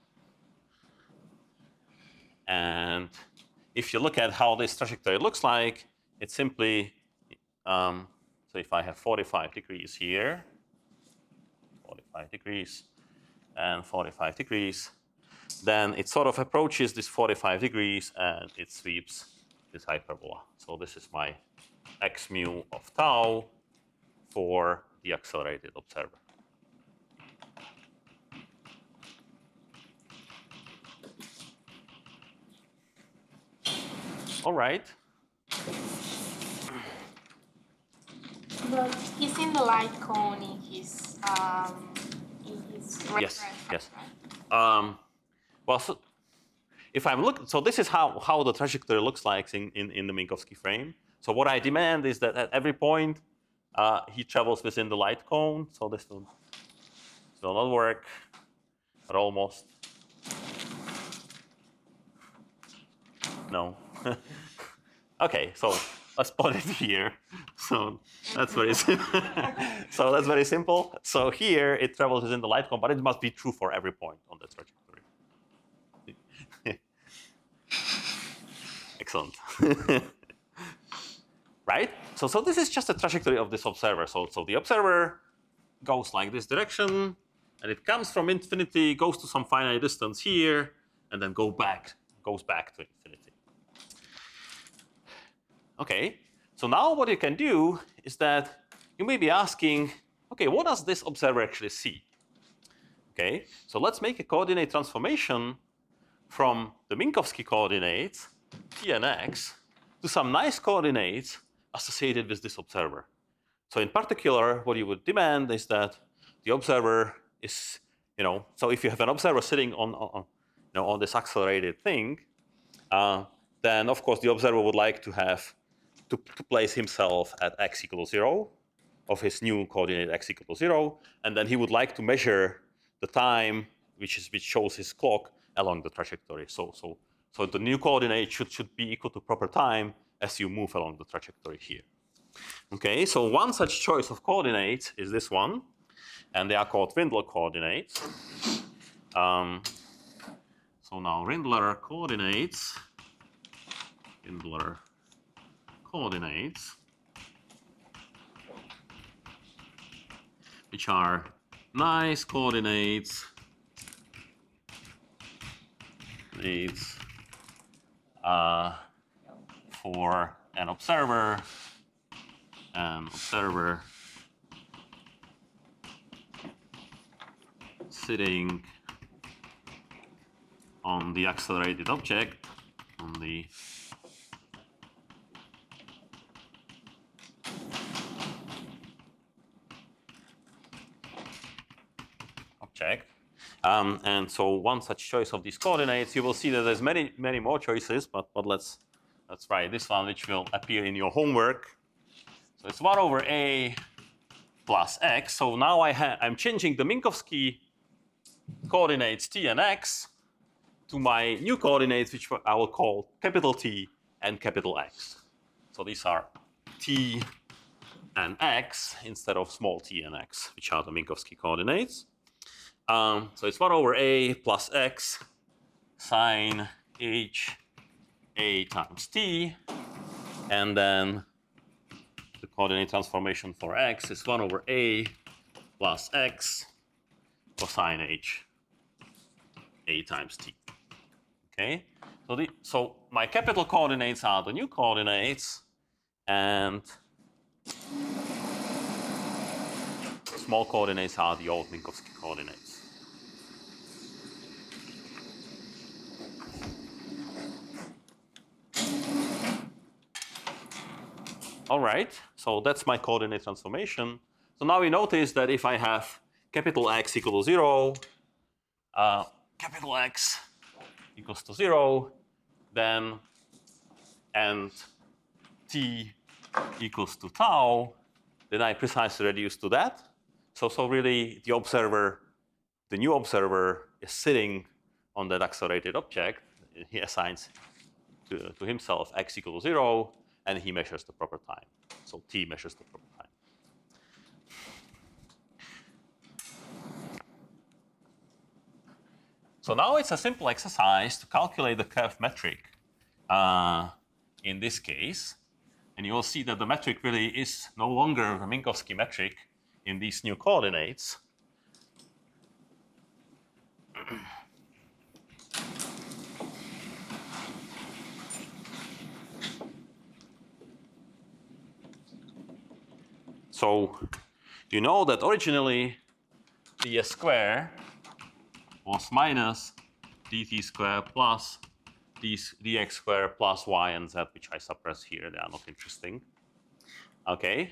And if you look at how this trajectory looks like, it's simply um, so if I have forty-five degrees here, forty-five degrees, and forty-five degrees, then it sort of approaches this forty-five degrees and it sweeps this hyperbola. So this is my x mu of tau for the accelerated observer. All right. But he's in the light cone in his um, in his Yes, reference, yes. right? Um, well, so if I'm looking, so this is how, how the trajectory looks like in, in, in the Minkowski frame. So what I demand is that at every point uh, he travels within the light cone. So this will, this will not work, but almost. No. Okay, so let's put it here. So that's very simple. So that's very simple. So here it travels within the light cone, but it must be true for every point on the trajectory. Excellent. Right? So, so this is just a trajectory of this observer. So, so the observer goes like this direction, and it comes from infinity, goes to some finite distance here, and then go back, goes back to infinity. Okay, so now what you can do is that you may be asking, okay, what does this observer actually see? Okay, so let's make a coordinate transformation from the Minkowski coordinates, t and x, to some nice coordinates associated with this observer. So in particular, what you would demand is that the observer is, you know, so if you have an observer sitting on, on you know, on this accelerated thing, uh, then of course the observer would like to have to, to place himself at x equals zero of his new coordinate x equals zero, and then he would like to measure the time which is which shows his clock along the trajectory. So so so the new coordinate should should be equal to proper time as you move along the trajectory here. Okay, so one such choice of coordinates is this one, and they are called Rindler coordinates. Um, so now Rindler coordinates, Rindler coordinates, which are nice coordinates, needs uh, for an observer, an observer sitting on the accelerated object, on the object. Um, and so one such choice of these coordinates, you will see that there's many, many more choices, but, but let's, let's try this one, which will appear in your homework. So it's one over a plus x. So now I ha I'm changing the Minkowski coordinates t and x to my new coordinates, which I will call capital T and capital X. So these are t and x instead of small t and x, which are the Minkowski coordinates. Um, so it's one over a plus x sine h a times t, and then the coordinate transformation for x is one over a plus x cosine h a times t. Okay, so the so my capital coordinates are the new coordinates, and small coordinates are the old Minkowski coordinates. All right, so that's my coordinate transformation. So now we notice that if I have capital X equals zero, uh, capital X equals to zero, then and t equals to tau, then I precisely reduce to that. So, so really the observer, the new observer is sitting on that accelerated object. He assigns to, to himself x equals zero, and he measures the proper time. So t measures the proper time. So now it's a simple exercise to calculate the curve metric uh, in this case. And you will see that the metric really is no longer a Minkowski metric in these new coordinates. So you know that originally ds square was minus dt square plus dx square plus y and z, which I suppress here. They are not interesting. Okay.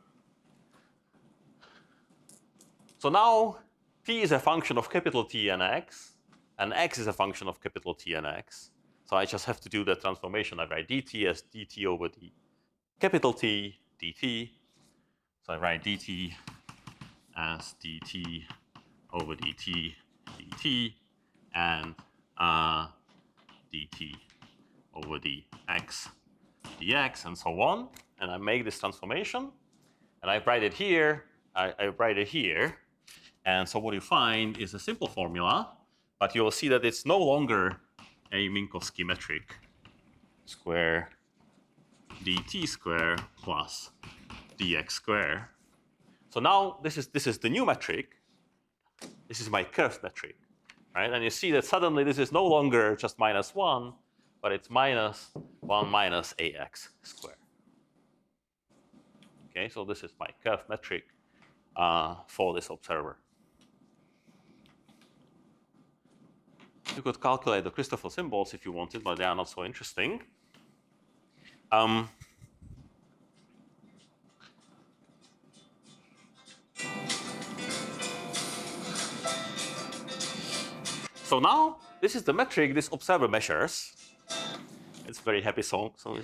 So now t is a function of capital T and x, and x is a function of capital T and x. So I just have to do the transformation. I write dt as dt over d capital T dt. So I write dt as dt over dt dt and uh, dt over dx dx and so on. And I make this transformation, and I write it here. I, I write it here. And so what you find is a simple formula, but you will see that it's no longer a Minkowski metric. Square dt square plus dx square. So now this is this is the new metric. This is my curve metric, right? And you see that suddenly this is no longer just minus one, but it's minus one minus ax squared. Okay, so this is my curve metric uh, for this observer. You could calculate the Christoffel symbols if you wanted, but they are not so interesting. Um, So now, this is the metric this observer measures. It's a very happy song. So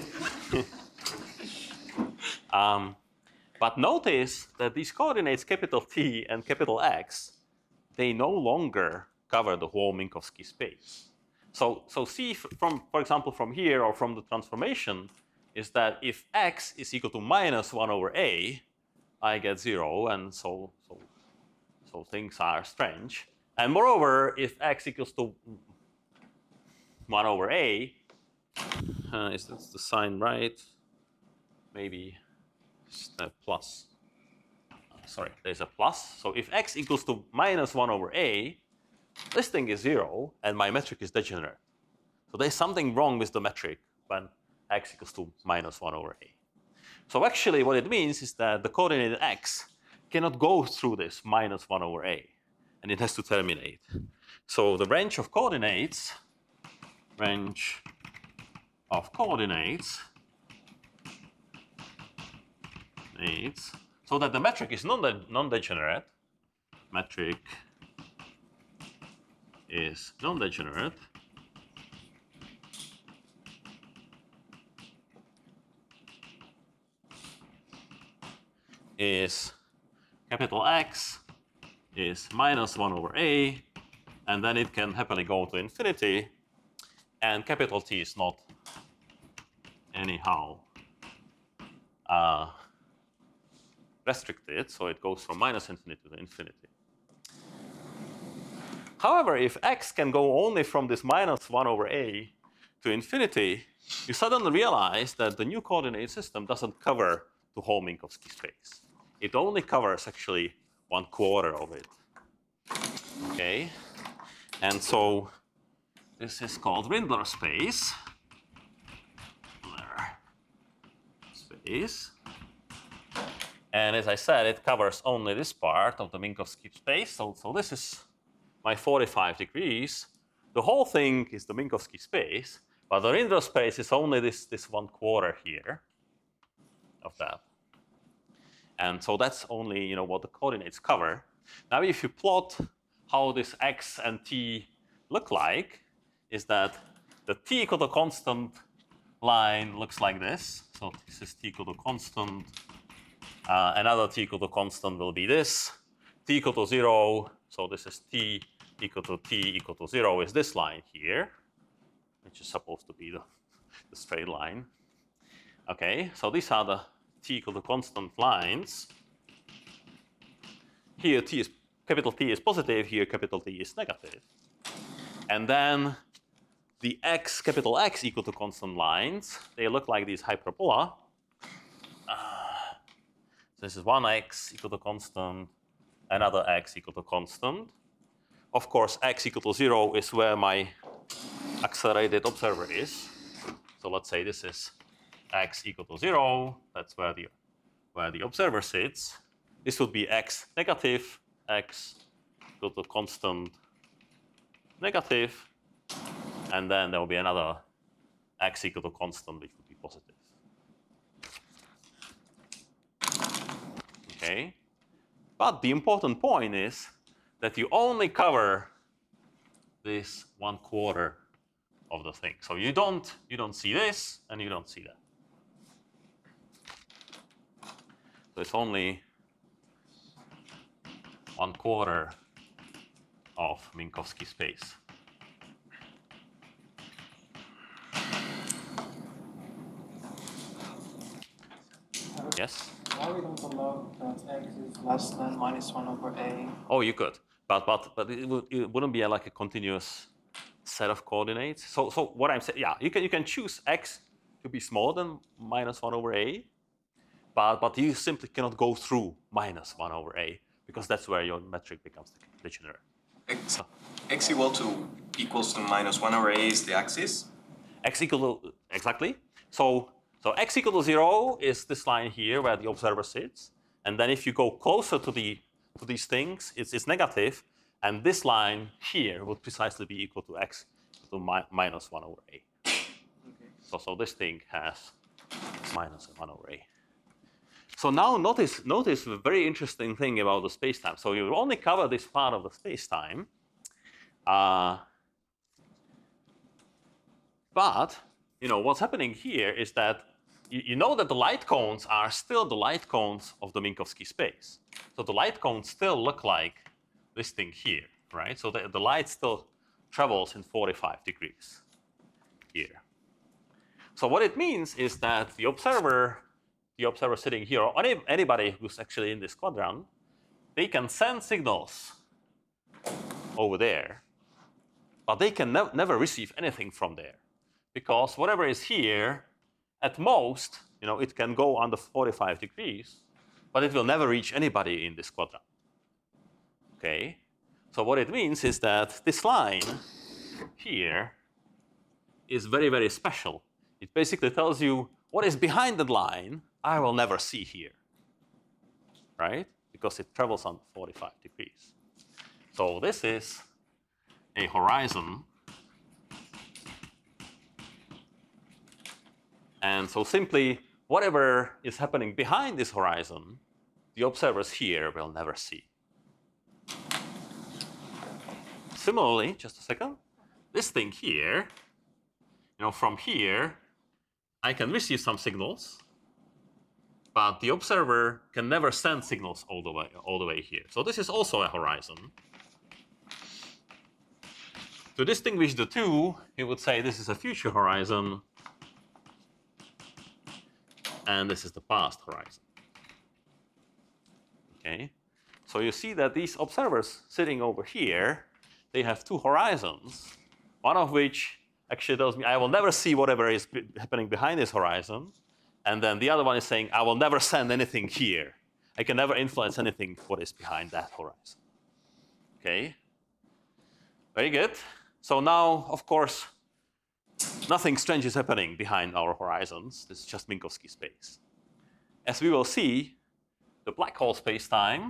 um, but notice that these coordinates, capital T and capital X, they no longer cover the whole Minkowski space. So, so see from, for example, from here or from the transformation, is that if x is equal to minus one over a, I get zero, and so, so, so things are strange. And moreover, if x equals to one over a, uh, is that the sign right? Maybe it's a plus. Uh, sorry, there's a plus. So if x equals to minus one over a, this thing is zero, and my metric is degenerate. So there's something wrong with the metric when x equals to minus one over a. So actually what it means is that the coordinate x cannot go through this minus one over a, and it has to terminate. So the range of coordinates, range of coordinates, needs, so that the metric is non-degenerate, metric is non-degenerate, is capital X is minus one over a, and then it can happily go to infinity, and capital T is not anyhow uh, restricted, so it goes from minus infinity to infinity. However, if x can go only from this minus one over a to infinity, you suddenly realize that the new coordinate system doesn't cover the whole Minkowski space. It only covers actually one quarter of it. Okay, and so this is called Rindler space. Space. And as I said, it covers only this part of the Minkowski space. So, so this is my forty-five degrees. The whole thing is the Minkowski space, but the Rindler space is only this, this one quarter here of that. And so that's only, you know, what the coordinates cover. Now, if you plot how this x and t look like, is that the t equal to constant line looks like this. So this is t equal to constant. Uh, another t equal to constant will be this. T equal to zero. So this is t equal to t equal to zero is this line here, which is supposed to be the, the straight line. Okay, so these are the t equal to constant lines. Here t is capital T is positive, here capital T is negative. And then the x, capital X equal to constant lines, they look like these hyperbola. Uh, this is one x equal to constant, another x equal to constant. Of course, x equal to zero is where my accelerated observer is. So let's say this is x equal to zero. That's where the, where the observer sits. This would be x negative, x equal to constant negative. And then there will be another x equal to constant, which would be positive. Okay. But the important point is that you only cover this one quarter of the thing. So you don't you don't see this and you don't see that. So it's only one quarter of Minkowski space. Yes? Why we don't allow that x is less than minus one over a? Oh, you could, but but but it, would, it wouldn't be a, like a continuous set of coordinates. So so what I'm saying, yeah, you can you can choose x to be smaller than minus one over a, but but you simply cannot go through minus one over a because that's where your metric becomes degenerate. X, x equal to equals to minus one over a is the axis. X equal to exactly. So so x equal to zero is this line here where the observer sits, and then if you go closer to the to these things, it's it's negative, and this line here would precisely be equal to x equal to mi minus one over a. Okay. So so this thing has minus one over a. So now notice notice the very interesting thing about the spacetime. So you only cover this part of the spacetime, uh, but you know what's happening here is that you, you know that the light cones are still the light cones of the Minkowski space. So the light cones still look like this thing here, right? So the, the light still travels in forty-five degrees here. So what it means is that the observer, the observer sitting here, or any, anybody who's actually in this quadrant, they can send signals over there, but they can nev never receive anything from there. Because whatever is here, at most, you know, it can go under forty-five degrees, but it will never reach anybody in this quadrant. Okay? So what it means is that this line here is very, very special. It basically tells you what is behind the line I will never see here, right? Because it travels under forty-five degrees. So this is a horizon. And so simply, whatever is happening behind this horizon, the observers here will never see. Similarly, just a second, this thing here, you know, from here, I can receive some signals, but the observer can never send signals all the way, all the way here. So this is also a horizon. To distinguish the two, you would say this is a future horizon, and this is the past horizon. Okay, so you see that these observers sitting over here, they have two horizons, one of which actually tells me I will never see whatever is happening behind this horizon, and then the other one is saying I will never send anything here. I can never influence anything what is behind that horizon. Okay, very good. So now, of course, nothing strange is happening behind our horizons. This is just Minkowski space. As we will see, the black hole spacetime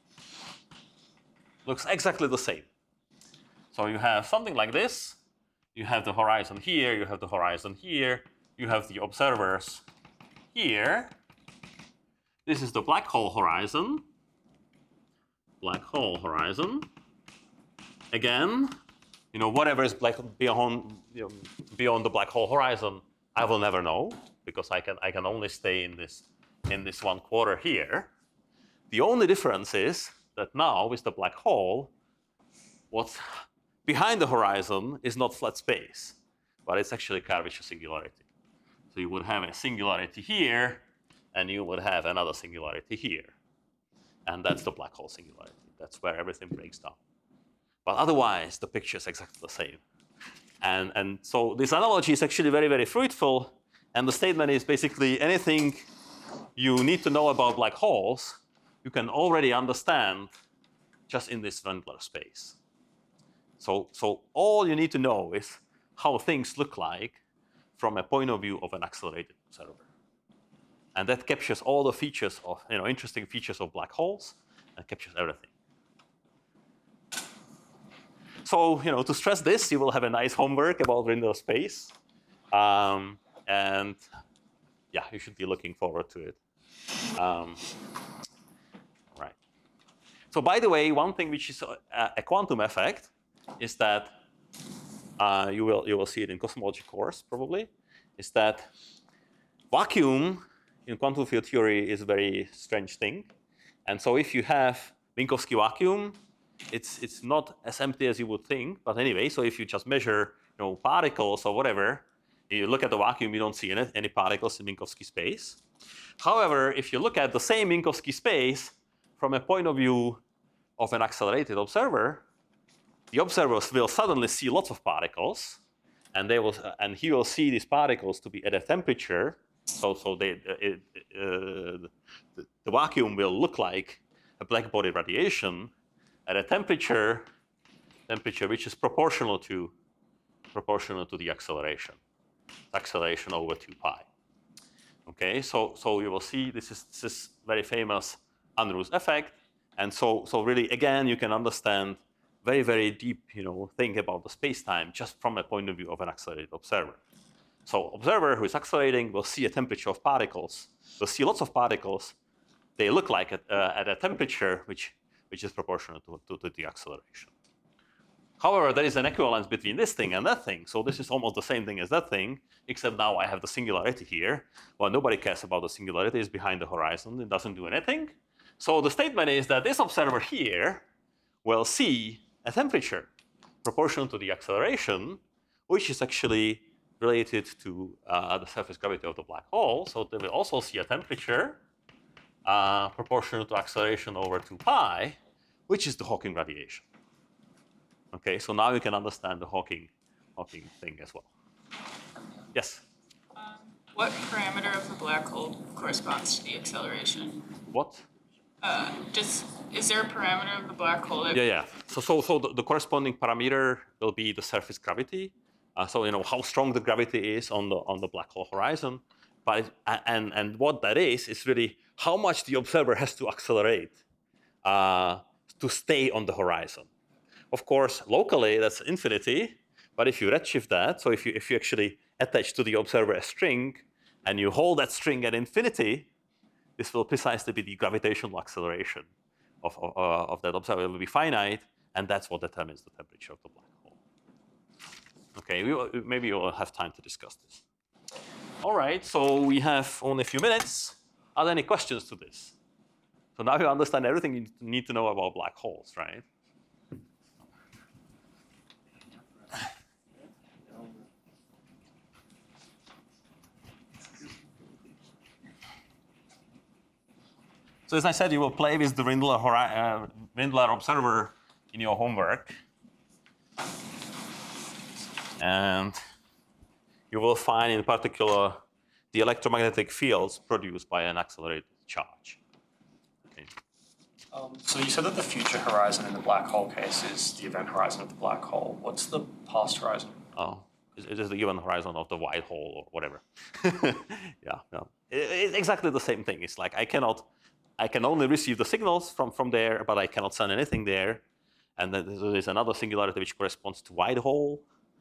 looks exactly the same. So you have something like this. You have the horizon here, you have the horizon here, you have the observers here. This is the black hole horizon. Black hole horizon. Again, you know, whatever is black beyond, you know, beyond the black hole horizon, I will never know because I can I can only stay in this in this one quarter here. The only difference is that now with the black hole, what's behind the horizon is not flat space, but it's actually curvature singularity. So you would have a singularity here, and you would have another singularity here. And that's the black hole singularity. That's where everything breaks down. But otherwise, the picture is exactly the same. And, and so this analogy is actually very, very fruitful. And the statement is basically anything you need to know about black holes, you can already understand just in this Wendler space. So, so all you need to know is how things look like from a point of view of an accelerated observer. And that captures all the features of, you know, interesting features of black holes and captures everything. So, you know, to stress this, you will have a nice homework about Wendler space. Um, and yeah, you should be looking forward to it. Um, right. So by the way, one thing which is a, a quantum effect is that uh, you will you will see it in cosmology course probably, is that vacuum in quantum field theory is a very strange thing. And so if you have Minkowski vacuum, it's it's not as empty as you would think. But anyway, so if you just measure, you know, particles or whatever, you look at the vacuum, you don't see any, any particles in Minkowski space. However, if you look at the same Minkowski space from a point of view of an accelerated observer, the observers will suddenly see lots of particles, and they will, and he will see these particles to be at a temperature. So, so they, it, uh, the, the vacuum will look like a black-body radiation at a temperature, temperature which is proportional to, proportional to the acceleration, acceleration over two pi. Okay, so so you will see this is this is very famous Unruh's effect, and so so really again you can understand very, very deep, you know, thing about the space-time just from a point of view of an accelerated observer. So observer who is accelerating will see a temperature of particles, will see lots of particles. They look like at, uh, at a temperature which, which is proportional to, to, to the acceleration. However, there is an equivalence between this thing and that thing. So this is almost the same thing as that thing, except now I have the singularity here. Well, nobody cares about the singularity. It's behind the horizon. It doesn't do anything. So the statement is that this observer here will see a temperature proportional to the acceleration, which is actually related to uh, the surface gravity of the black hole. So they will also see a temperature uh, proportional to acceleration over two pi, which is the Hawking radiation. Okay, so now you can understand the Hawking, Hawking thing as well. Yes? Um, what parameter of the black hole corresponds to the acceleration? What? Uh, just, is there a parameter of the black hole that... Yeah, yeah. So, so, so the, the corresponding parameter will be the surface gravity. Uh, so, you know, how strong the gravity is on the on the black hole horizon. But it, and and what that is is really how much the observer has to accelerate uh, to stay on the horizon. Of course, locally that's infinity. But if you redshift that, so if you if you actually attach to the observer a string and you hold that string at infinity, this will precisely be the gravitational acceleration of, of, uh, of that observer. It will be finite, and that's what determines the temperature of the black hole. Okay, we will, maybe we will have time to discuss this. All right, so we have only a few minutes. Are there any questions to this? So now you understand everything you need to know about black holes, right? So as I said, you will play with the Wendler, uh, Wendler observer in your homework. And you will find in particular the electromagnetic fields produced by an accelerated charge. Okay. Um, so you said that the future horizon in the black hole case is the event horizon of the black hole. What's the past horizon? Oh, it is the event horizon of the white hole or whatever. yeah, yeah. It, it's exactly the same thing. It's like I cannot... I can only receive the signals from, from there, but I cannot send anything there. And then there's another singularity which corresponds to white hole.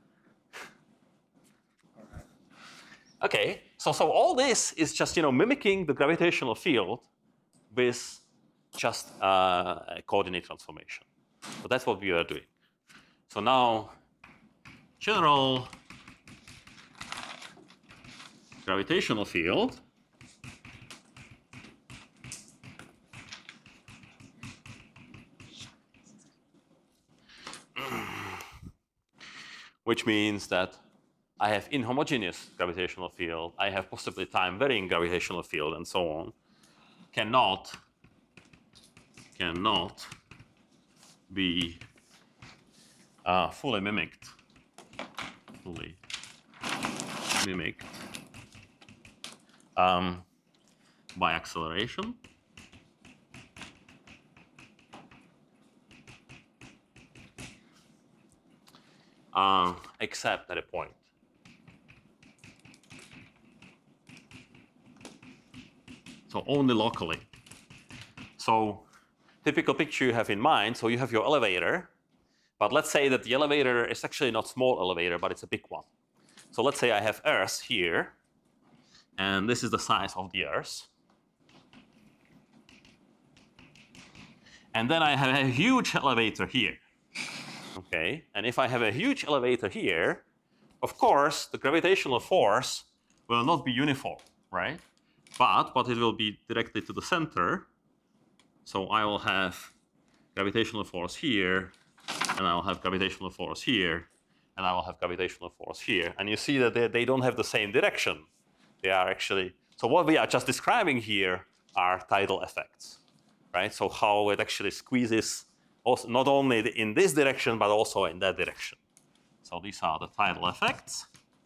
Okay, so, so all this is just, you know, mimicking the gravitational field with just uh, a coordinate transformation. So that's what we are doing. So now general gravitational field which means that I have inhomogeneous gravitational field, I have possibly time varying gravitational field, and so on, cannot cannot be uh, fully mimicked, fully mimicked um, by acceleration. Uh, except at a point. So only locally. So typical picture you have in mind, so you have your elevator, but let's say that the elevator is actually not small elevator, but it's a big one. So let's say I have Earth here, and this is the size of the Earth. And then I have a huge elevator here. Okay, and if I have a huge elevator here, of course, the gravitational force will not be uniform, right? But, but it will be directly to the center. So I will have gravitational force here, and I will have gravitational force here, and I will have gravitational force here. And you see that they, they don't have the same direction. They are actually, so what we are just describing here are tidal effects, right? So how it actually squeezes also not only in this direction, but also in that direction. So these are the tidal effects.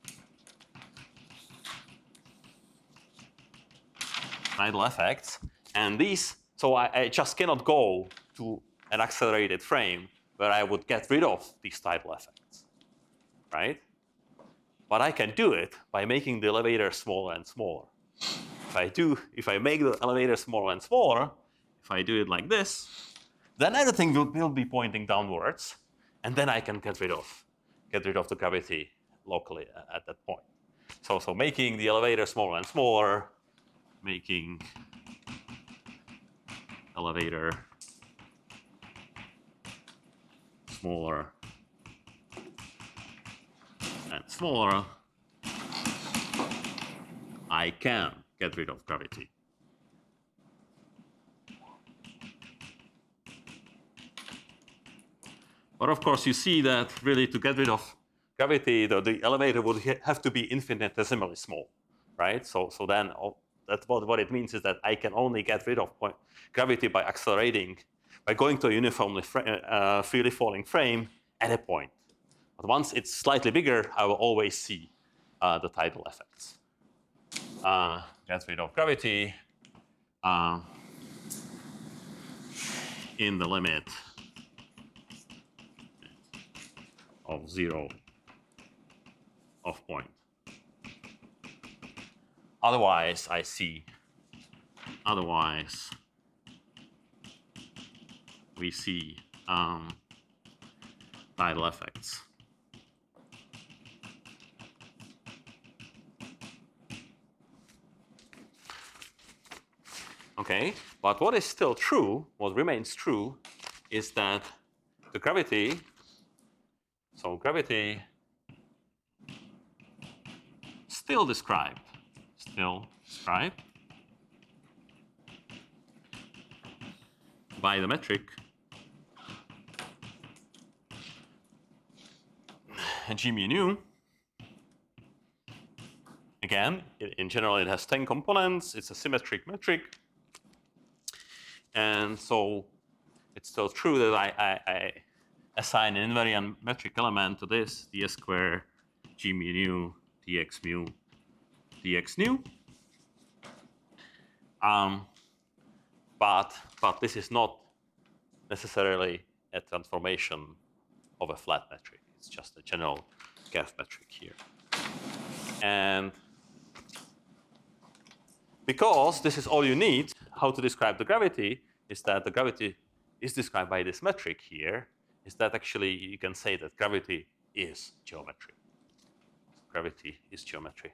Tidal effects. And these, so I, I just cannot go to an accelerated frame where I would get rid of these tidal effects, right? But I can do it by making the elevator smaller and smaller. If I do, if I make the elevator smaller and smaller, if I do it like this, then everything will, will be pointing downwards, and then I can get rid of get rid of the gravity locally at that point. So, so making the elevator smaller and smaller, making elevator smaller and smaller, I can get rid of gravity. But of course, you see that really to get rid of gravity, the, the elevator would have to be infinitesimally small, right? So, so then oh, that's what, what it means is that I can only get rid of point, gravity by accelerating, by going to a uniformly uh, freely falling frame at a point. But once it's slightly bigger, I will always see uh, the tidal effects. Uh, get rid of gravity uh, in the limit of zero of point. Otherwise, I see, otherwise, we see um, tidal effects. Okay, but what is still true, what remains true, is that the gravity, so gravity still described, still described by the metric G mu nu. Again, in general, it has ten components. It's a symmetric metric. And so it's still true that I, I, I assign an invariant metric element to this, ds square G mu nu dx mu dx nu. Um, but, but this is not necessarily a transformation of a flat metric. It's just a general G A F metric here. And because this is all you need, how to describe the gravity is that the gravity is described by this metric here, is that actually you can say that gravity is geometry. Gravity is geometry.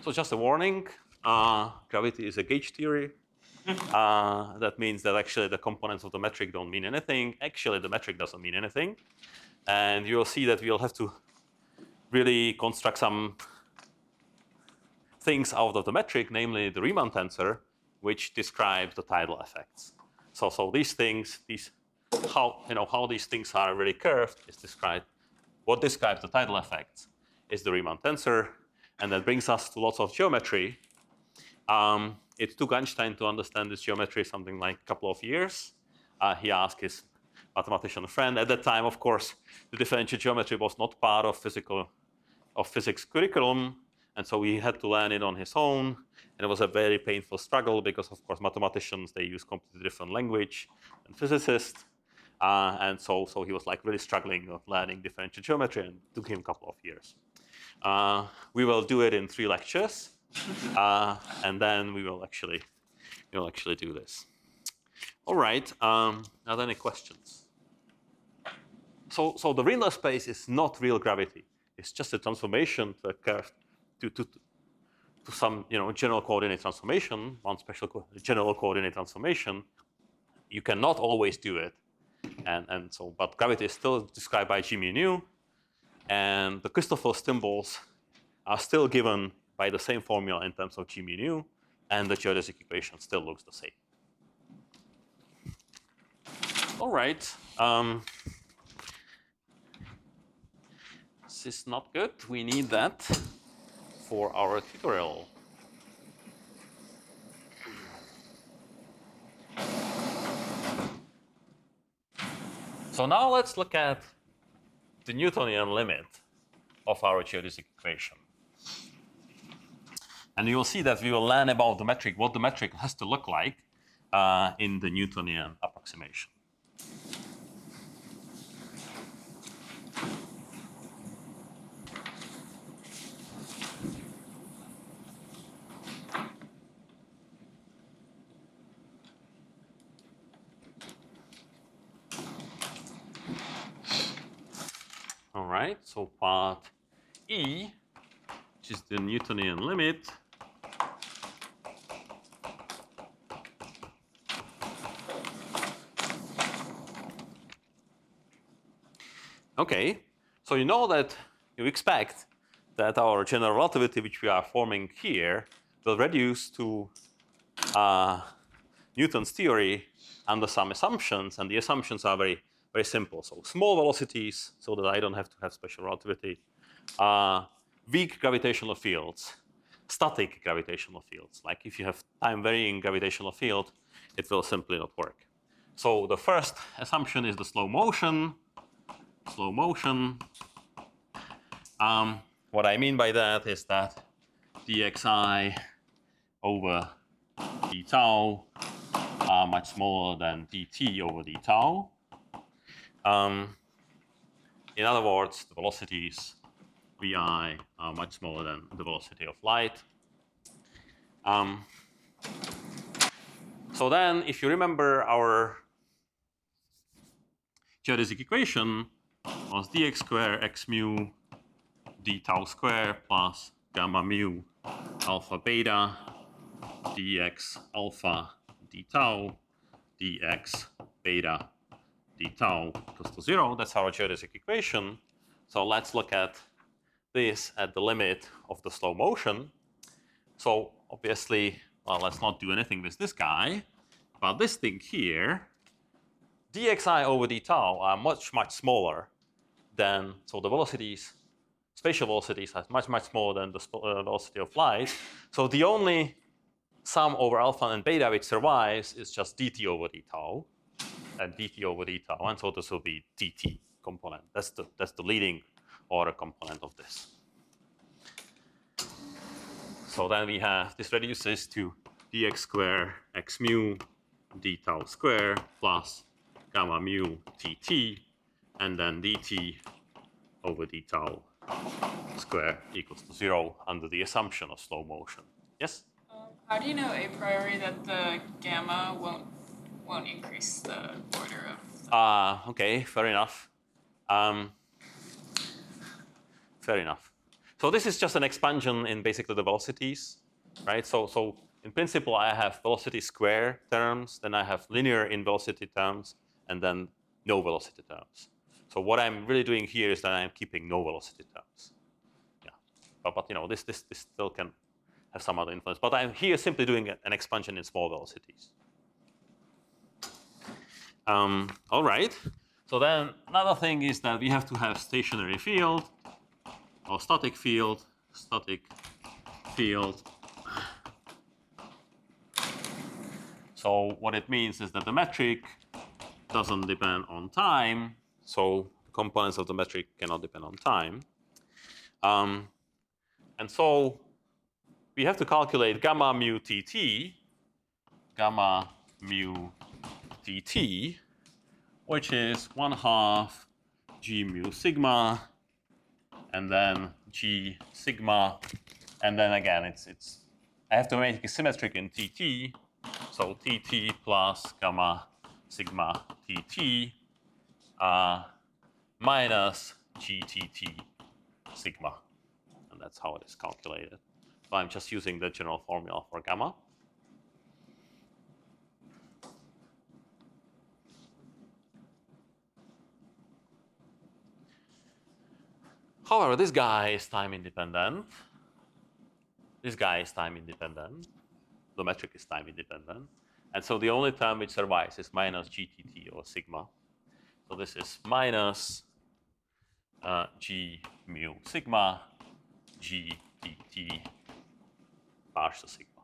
so just a warning, uh, gravity is a gauge theory. Uh, that means that actually the components of the metric don't mean anything. Actually, the metric doesn't mean anything. And you'll see that we'll have to really construct some things out of the metric, namely the Riemann tensor, which describes the tidal effects. So, so these things, these how you know how these things are really curved is described. What describes the tidal effects is the Riemann tensor, and that brings us to lots of geometry. Um, it took Einstein to understand this geometry something like a couple of years. Uh, he asked his mathematician friend. At that time, of course, the differential geometry was not part of physical of physics curriculum, and so he had to learn it on his own. And it was a very painful struggle because, of course, mathematicians, they use completely different language than physicists. Uh, and so, so he was like really struggling with learning differential geometry, and it took him a couple of years. Uh, we will do it in three lectures, uh, and then we will actually, we will actually do this. All right. Um, are there any questions? So, so the Rindler space is not real gravity. It's just a transformation to a curve, to, to, to some you know general coordinate transformation, one special co general coordinate transformation. You cannot always do it, and and so but gravity is still described by G mu nu, and the Christoffel symbols are still given by the same formula in terms of G mu nu, and the geodesic equation still looks the same. All right. Um, this is not good. We need that for our tutorial. So now let's look at the Newtonian limit of our geodesic equation. And you will see that we will learn about the metric, what the metric has to look like uh, in the Newtonian approximation. All right, so part E, which is the Newtonian limit. Okay, so you know that you expect that our general relativity, which we are forming here, will reduce to uh, Newton's theory under some assumptions, and the assumptions are very very simple. So small velocities, so that I don't have to have special relativity, uh, weak gravitational fields, static gravitational fields. Like if you have time-varying gravitational field, it will simply not work. So the first assumption is the slow motion. Slow motion. Um, what I mean by that is that dxi over d tau are much smaller than dt over d tau. Um, in other words, the velocities vi are much smaller than the velocity of light. Um, so then, if you remember, our geodesic equation was dx square x mu d tau square plus gamma mu alpha beta dx alpha d tau dx beta d tau equals to zero. That's our geodesic equation. So let's look at this at the limit of the slow motion. So obviously, well, let's not do anything with this guy, but this thing here, dxi over d tau are much, much smaller than, so the velocities, spatial velocities are much, much smaller than the uh, velocity of light. So the only sum over alpha and beta which survives is just dt over d tau. And dt over d tau, and so this will be dt component. That's the that's the leading order component of this. So then we have this reduces to dx square x mu d tau square plus gamma mu dt, and then dt over d tau square equals to zero under the assumption of slow motion. Yes? Um, how do you know a priori that the gamma won't won't increase the order of? Ah, uh, okay, fair enough. Um, fair enough. So this is just an expansion in basically the velocities, right? So, so in principle, I have velocity square terms, then I have linear in velocity terms, and then no velocity terms. So what I'm really doing here is that I'm keeping no velocity terms. Yeah, but, but you know, this, this, this still can have some other influence. But I'm here simply doing an expansion in small velocities. Um, all right. So then another thing is that we have to have stationary field or static field, static field. So what it means is that the metric doesn't depend on time. So the components of the metric cannot depend on time. Um, and so we have to calculate gamma mu tt, gamma mu tt, which is one half g mu sigma, and then g sigma, and then again it's it's I have to make it symmetric in tt, so tt plus gamma sigma tt uh, minus gtt sigma, and that's how it is calculated. So I'm just using the general formula for gamma. However, this guy is time independent. This guy is time independent. The metric is time independent. And so the only term which survives is minus gtt or sigma. So this is minus uh, g mu sigma gtt partial sigma.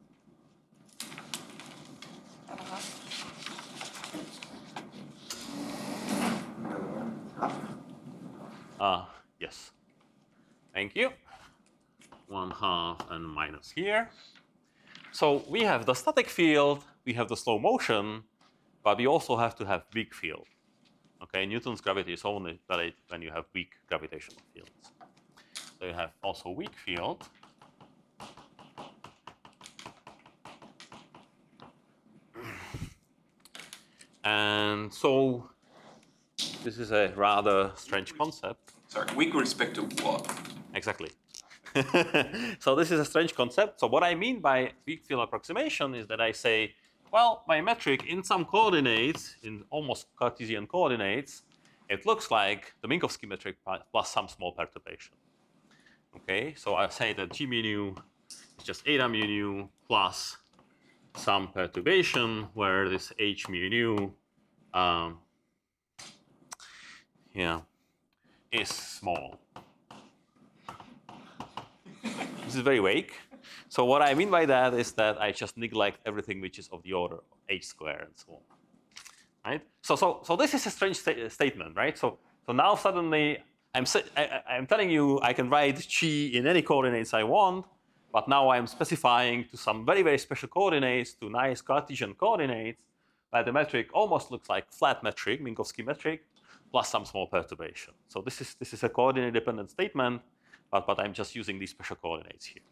Ah, uh, yes. Thank you. One half and minus here. So we have the static field, we have the slow motion, but we also have to have weak field. Okay, Newton's gravity is only valid when you have weak gravitational fields. So you have also weak field. And so this is a rather strange concept. Sorry, weak with respect to what? Exactly. So this is a strange concept. So what I mean by weak field approximation is that I say, well, my metric in some coordinates, in almost Cartesian coordinates, it looks like the Minkowski metric plus some small perturbation. Okay, so I say that g mu nu is just eta mu nu plus some perturbation where this h mu nu um, yeah, is small. This is very vague. So what I mean by that is that I just neglect everything which is of the order of h squared and so on. Right? So so so this is a strange sta statement, right? So so now suddenly I'm I, I'm telling you I can write g in any coordinates I want, but now I'm specifying to some very very special coordinates, to nice Cartesian coordinates, that the metric almost looks like flat metric, Minkowski metric, plus some small perturbation. So this is this is a coordinate dependent statement, but but I'm just using these special coordinates here.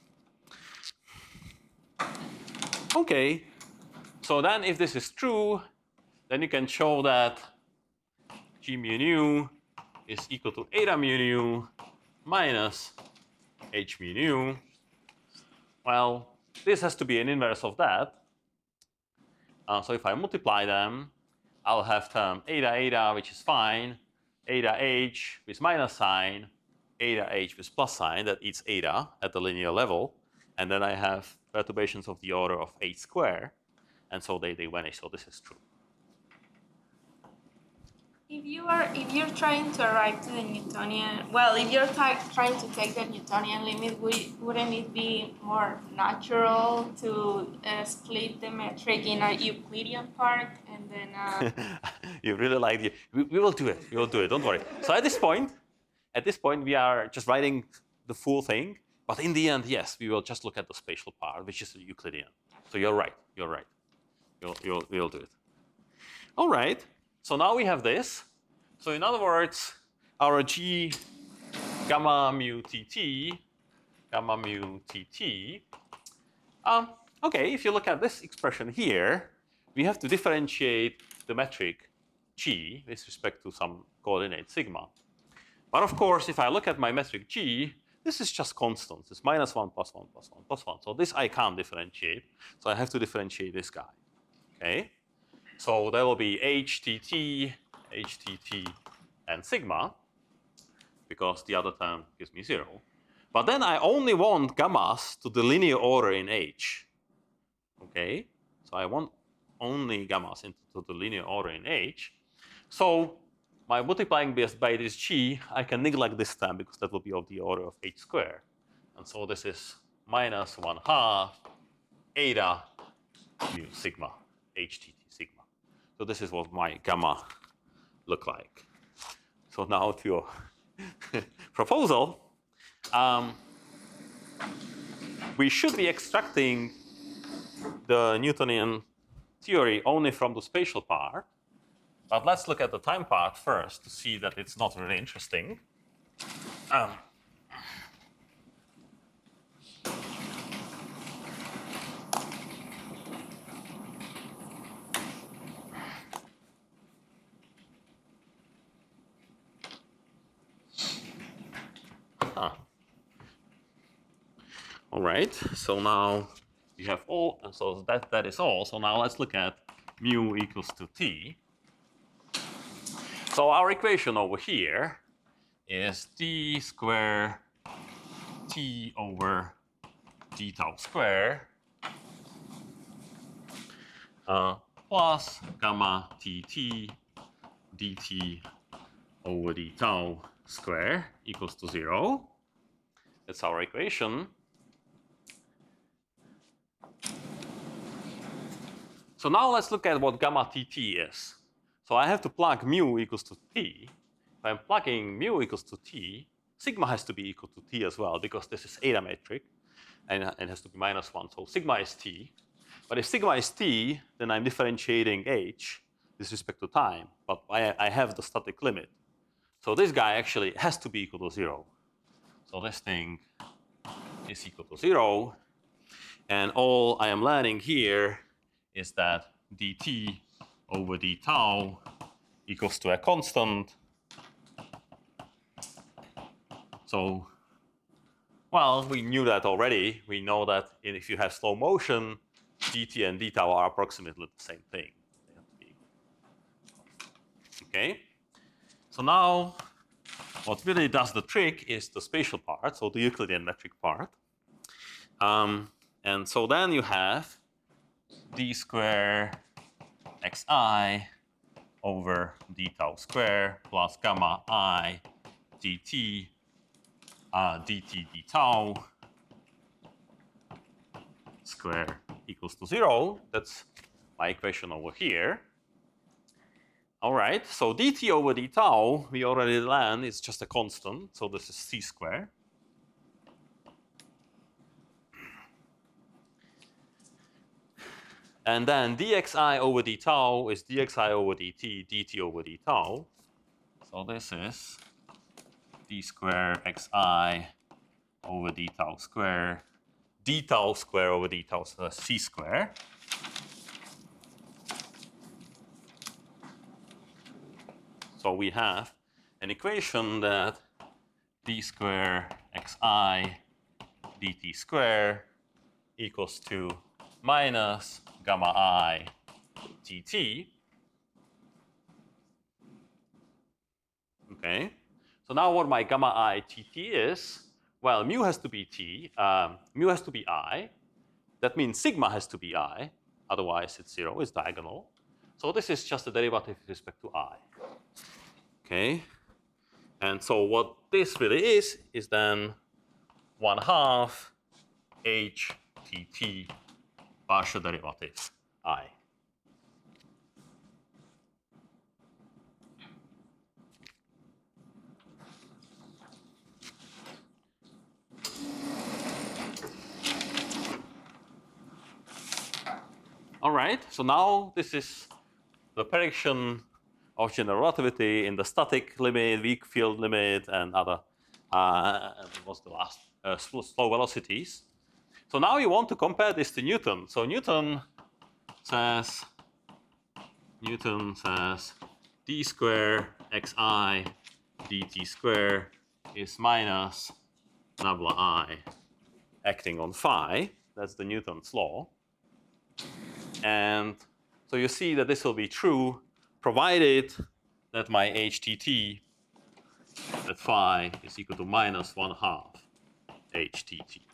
Okay, so then if this is true, then you can show that g mu nu is equal to eta mu nu minus h mu nu. Well, this has to be an inverse of that. Uh, so if I multiply them, I'll have term eta eta, which is fine, eta h with minus sign, eta h with plus sign, that eats eta at the linear level, and then I have perturbations of the order of h squared, and so they, they vanish, so this is true. If you are, if you're trying to arrive to the Newtonian, well, if you're trying to take the Newtonian limit, wouldn't it be more natural to uh, split the metric in a Euclidean part and then? Uh... You really like it. We, we will do it. We will do it. Don't worry. So at this point, at this point, we are just writing the full thing. But in the end, yes, we will just look at the spatial part, which is the Euclidean. So you're right. You're right. You'll, you'll, we'll do it. All right. So now we have this. So in other words, our g gamma mu tt, gamma mu tt. Um, okay, if you look at this expression here, we have to differentiate the metric g with respect to some coordinate sigma. But of course, if I look at my metric g, this is just constants. It's minus one plus one plus one plus one. So this I can't differentiate. So I have to differentiate this guy. Okay. So there will be H T T, H T T, and sigma, because the other term gives me zero. But then I only want gammas to the linear order in H. Okay. So I want only gammas into the linear order in H. So by multiplying this by this g, I can neglect this term because that will be of the order of h squared. And so this is minus one half eta mu sigma, H T T sigma. So this is what my gamma look like. So now to your proposal. Um, we should be extracting the Newtonian theory only from the spatial part. But let's look at the time part first to see that it's not really interesting. Um, huh. All right, so now you have all, so that, that is all. So now let's look at mu equals to t. So our equation over here is d square t over d tau square uh, plus gamma tt dt over d tau square equals to zero. That's our equation. So now let's look at what gamma tt is. So I have to plug mu equals to t. If I'm plugging mu equals to t, sigma has to be equal to t as well, because this is eta metric, and it has to be minus one. So sigma is t. But if sigma is t, then I'm differentiating h with respect to time. But I, I have the static limit. So this guy actually has to be equal to zero. So this thing is equal to zero. And all I am learning here is that dt over d tau equals to a constant. So, well, we knew that already. We know that if you have slow motion, dt and d tau are approximately the same thing. They have to be equal. Okay? So now, what really does the trick is the spatial part, so the Euclidean metric part. Um, and so then you have d square xi over d tau square plus gamma I dt uh, dt d tau square equals to zero. That's my equation over here. All right, so dt over d tau, we already learned, is just a constant, so this is c squared. And then dxi over d tau is dxi over dt, dt over d tau. So this is d square xi over d tau square, d tau square over d tau, so that's c square. So we have an equation that d square xi dt square equals to minus gamma I dt. Okay. So now what my gamma I dt is, well, mu has to be t, um, mu has to be I. That means sigma has to be I, otherwise it's zero, it's diagonal. So this is just a derivative with respect to I. Okay. And so what this really is, is then one half h tt partial derivative I. All right, so now this is the prediction of general relativity in the static limit, weak field limit, and other, uh, what's the last, uh, slow, slow velocities. So now you want to compare this to Newton. So Newton says, Newton says d square xi dt square is minus nabla I acting on phi. That's the Newton's law. And so you see that this will be true provided that my H T T at phi is equal to minus one half H T T.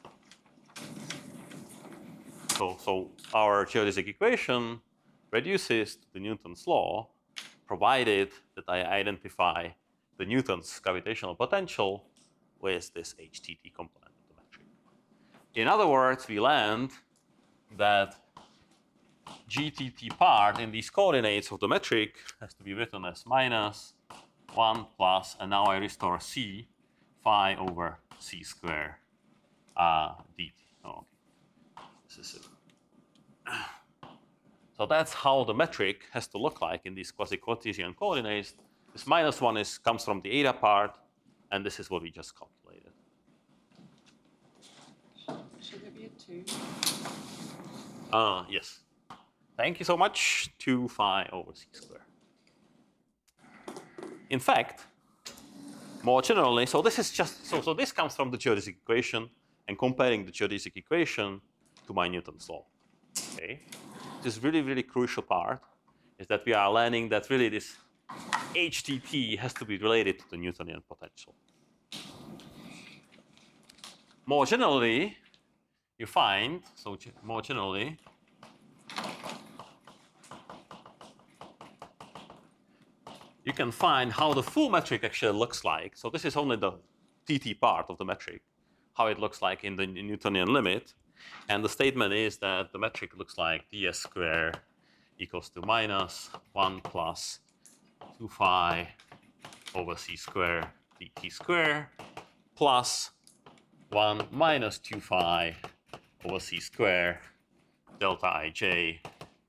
So, so our geodesic equation reduces to the Newton's law provided that I identify the Newton's gravitational potential with this H T T component of the metric. In other words, we land that G T T part in these coordinates of the metric has to be written as minus one plus, and now I restore C phi over C square uh, dt. Oh, okay. This is it. So that's how the metric has to look like in these quasi-Cartesian coordinates. This minus one is comes from the eta part, and this is what we just calculated. Should there be a two? Uh, yes. Thank you so much. two phi over C square. In fact, more generally, so this is just, so, so this comes from the geodesic equation and comparing the geodesic equation to my Newton's law. Okay? This really, really crucial part is that we are learning that really this H T T has to be related to the Newtonian potential. More generally, you find, so more generally, you can find how the full metric actually looks like. So this is only the T T part of the metric, how it looks like in the Newtonian limit. And the statement is that the metric looks like ds squared equals to minus one plus two phi over c squared dt squared plus one minus two phi over c squared delta ij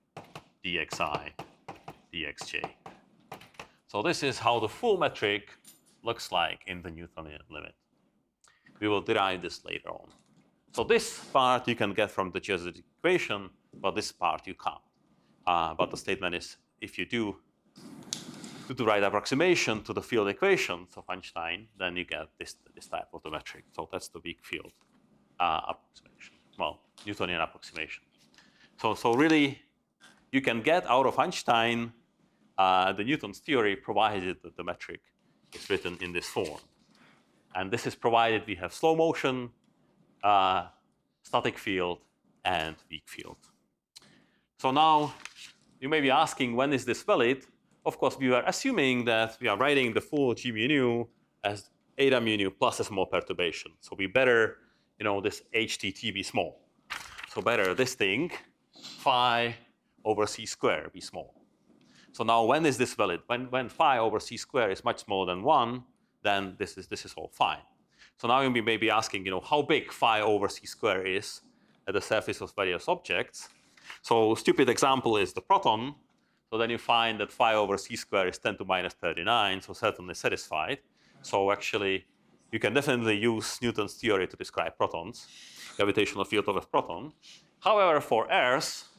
dxi dxj. So this is how the full metric looks like in the Newtonian limit. We will derive this later on. So this part you can get from the geodesic equation, but this part you can't. Uh, but the statement is, if you do, do the right approximation to the field equations of Einstein, then you get this, this type of the metric. So that's the weak field uh, approximation. Well, Newtonian approximation. So, so really, you can get out of Einstein uh, the Newton's theory provided that the metric is written in this form. And this is provided we have slow motion, uh, static field, and weak field. So now you may be asking, when is this valid? Of course, we are assuming that we are writing the full G mu nu as eta mu nu plus a small perturbation. So we better, you know, this H T T be small. So better this thing, phi over c squared be small. So now when is this valid? When, when phi over c squared is much smaller than one, then this is, this is all fine. So now you may be asking, you know, how big phi over c squared is at the surface of various objects. So stupid example is the proton. So then you find that phi over c squared is ten to minus thirty-nine, so certainly satisfied. So actually, you can definitely use Newton's theory to describe protons, gravitational field of a proton. However, for Earth,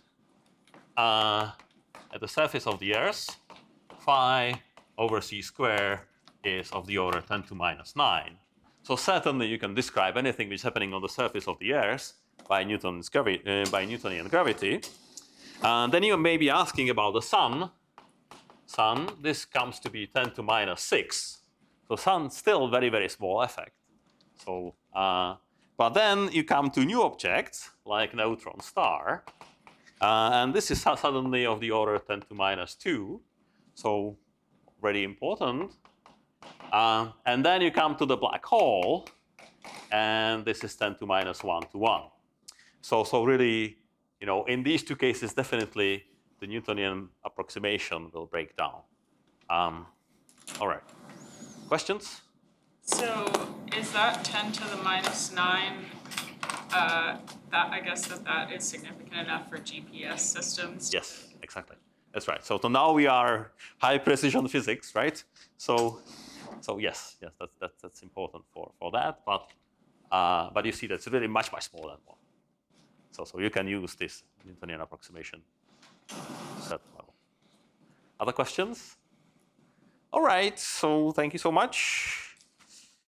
uh, at the surface of the Earth, phi over c squared is of the order ten to minus nine. So certainly you can describe anything which is happening on the surface of the Earth by Newton's gravi uh, by Newtonian gravity. And then you may be asking about the sun. Sun, this comes to be ten to minus six. So sun still very, very small effect. So, uh, but then you come to new objects like neutron star. Uh, and this is suddenly of the order ten to minus two. So very important. Uh, and then you come to the black hole. And this is ten to minus one to one. So, so really, you know, in these two cases, definitely the Newtonian approximation will break down. Um, all right. Questions? So is that ten to the minus nine, uh, that I guess that that is significant enough for G P S systems? Yes, exactly. That's right. So, so now we are high precision physics, right? So, so yes, yes, that's, that's, that's important for, for that. But, uh, but you see that's really much, much smaller than one. So, so you can use this Newtonian approximation at that level. Other questions? All right, so thank you so much.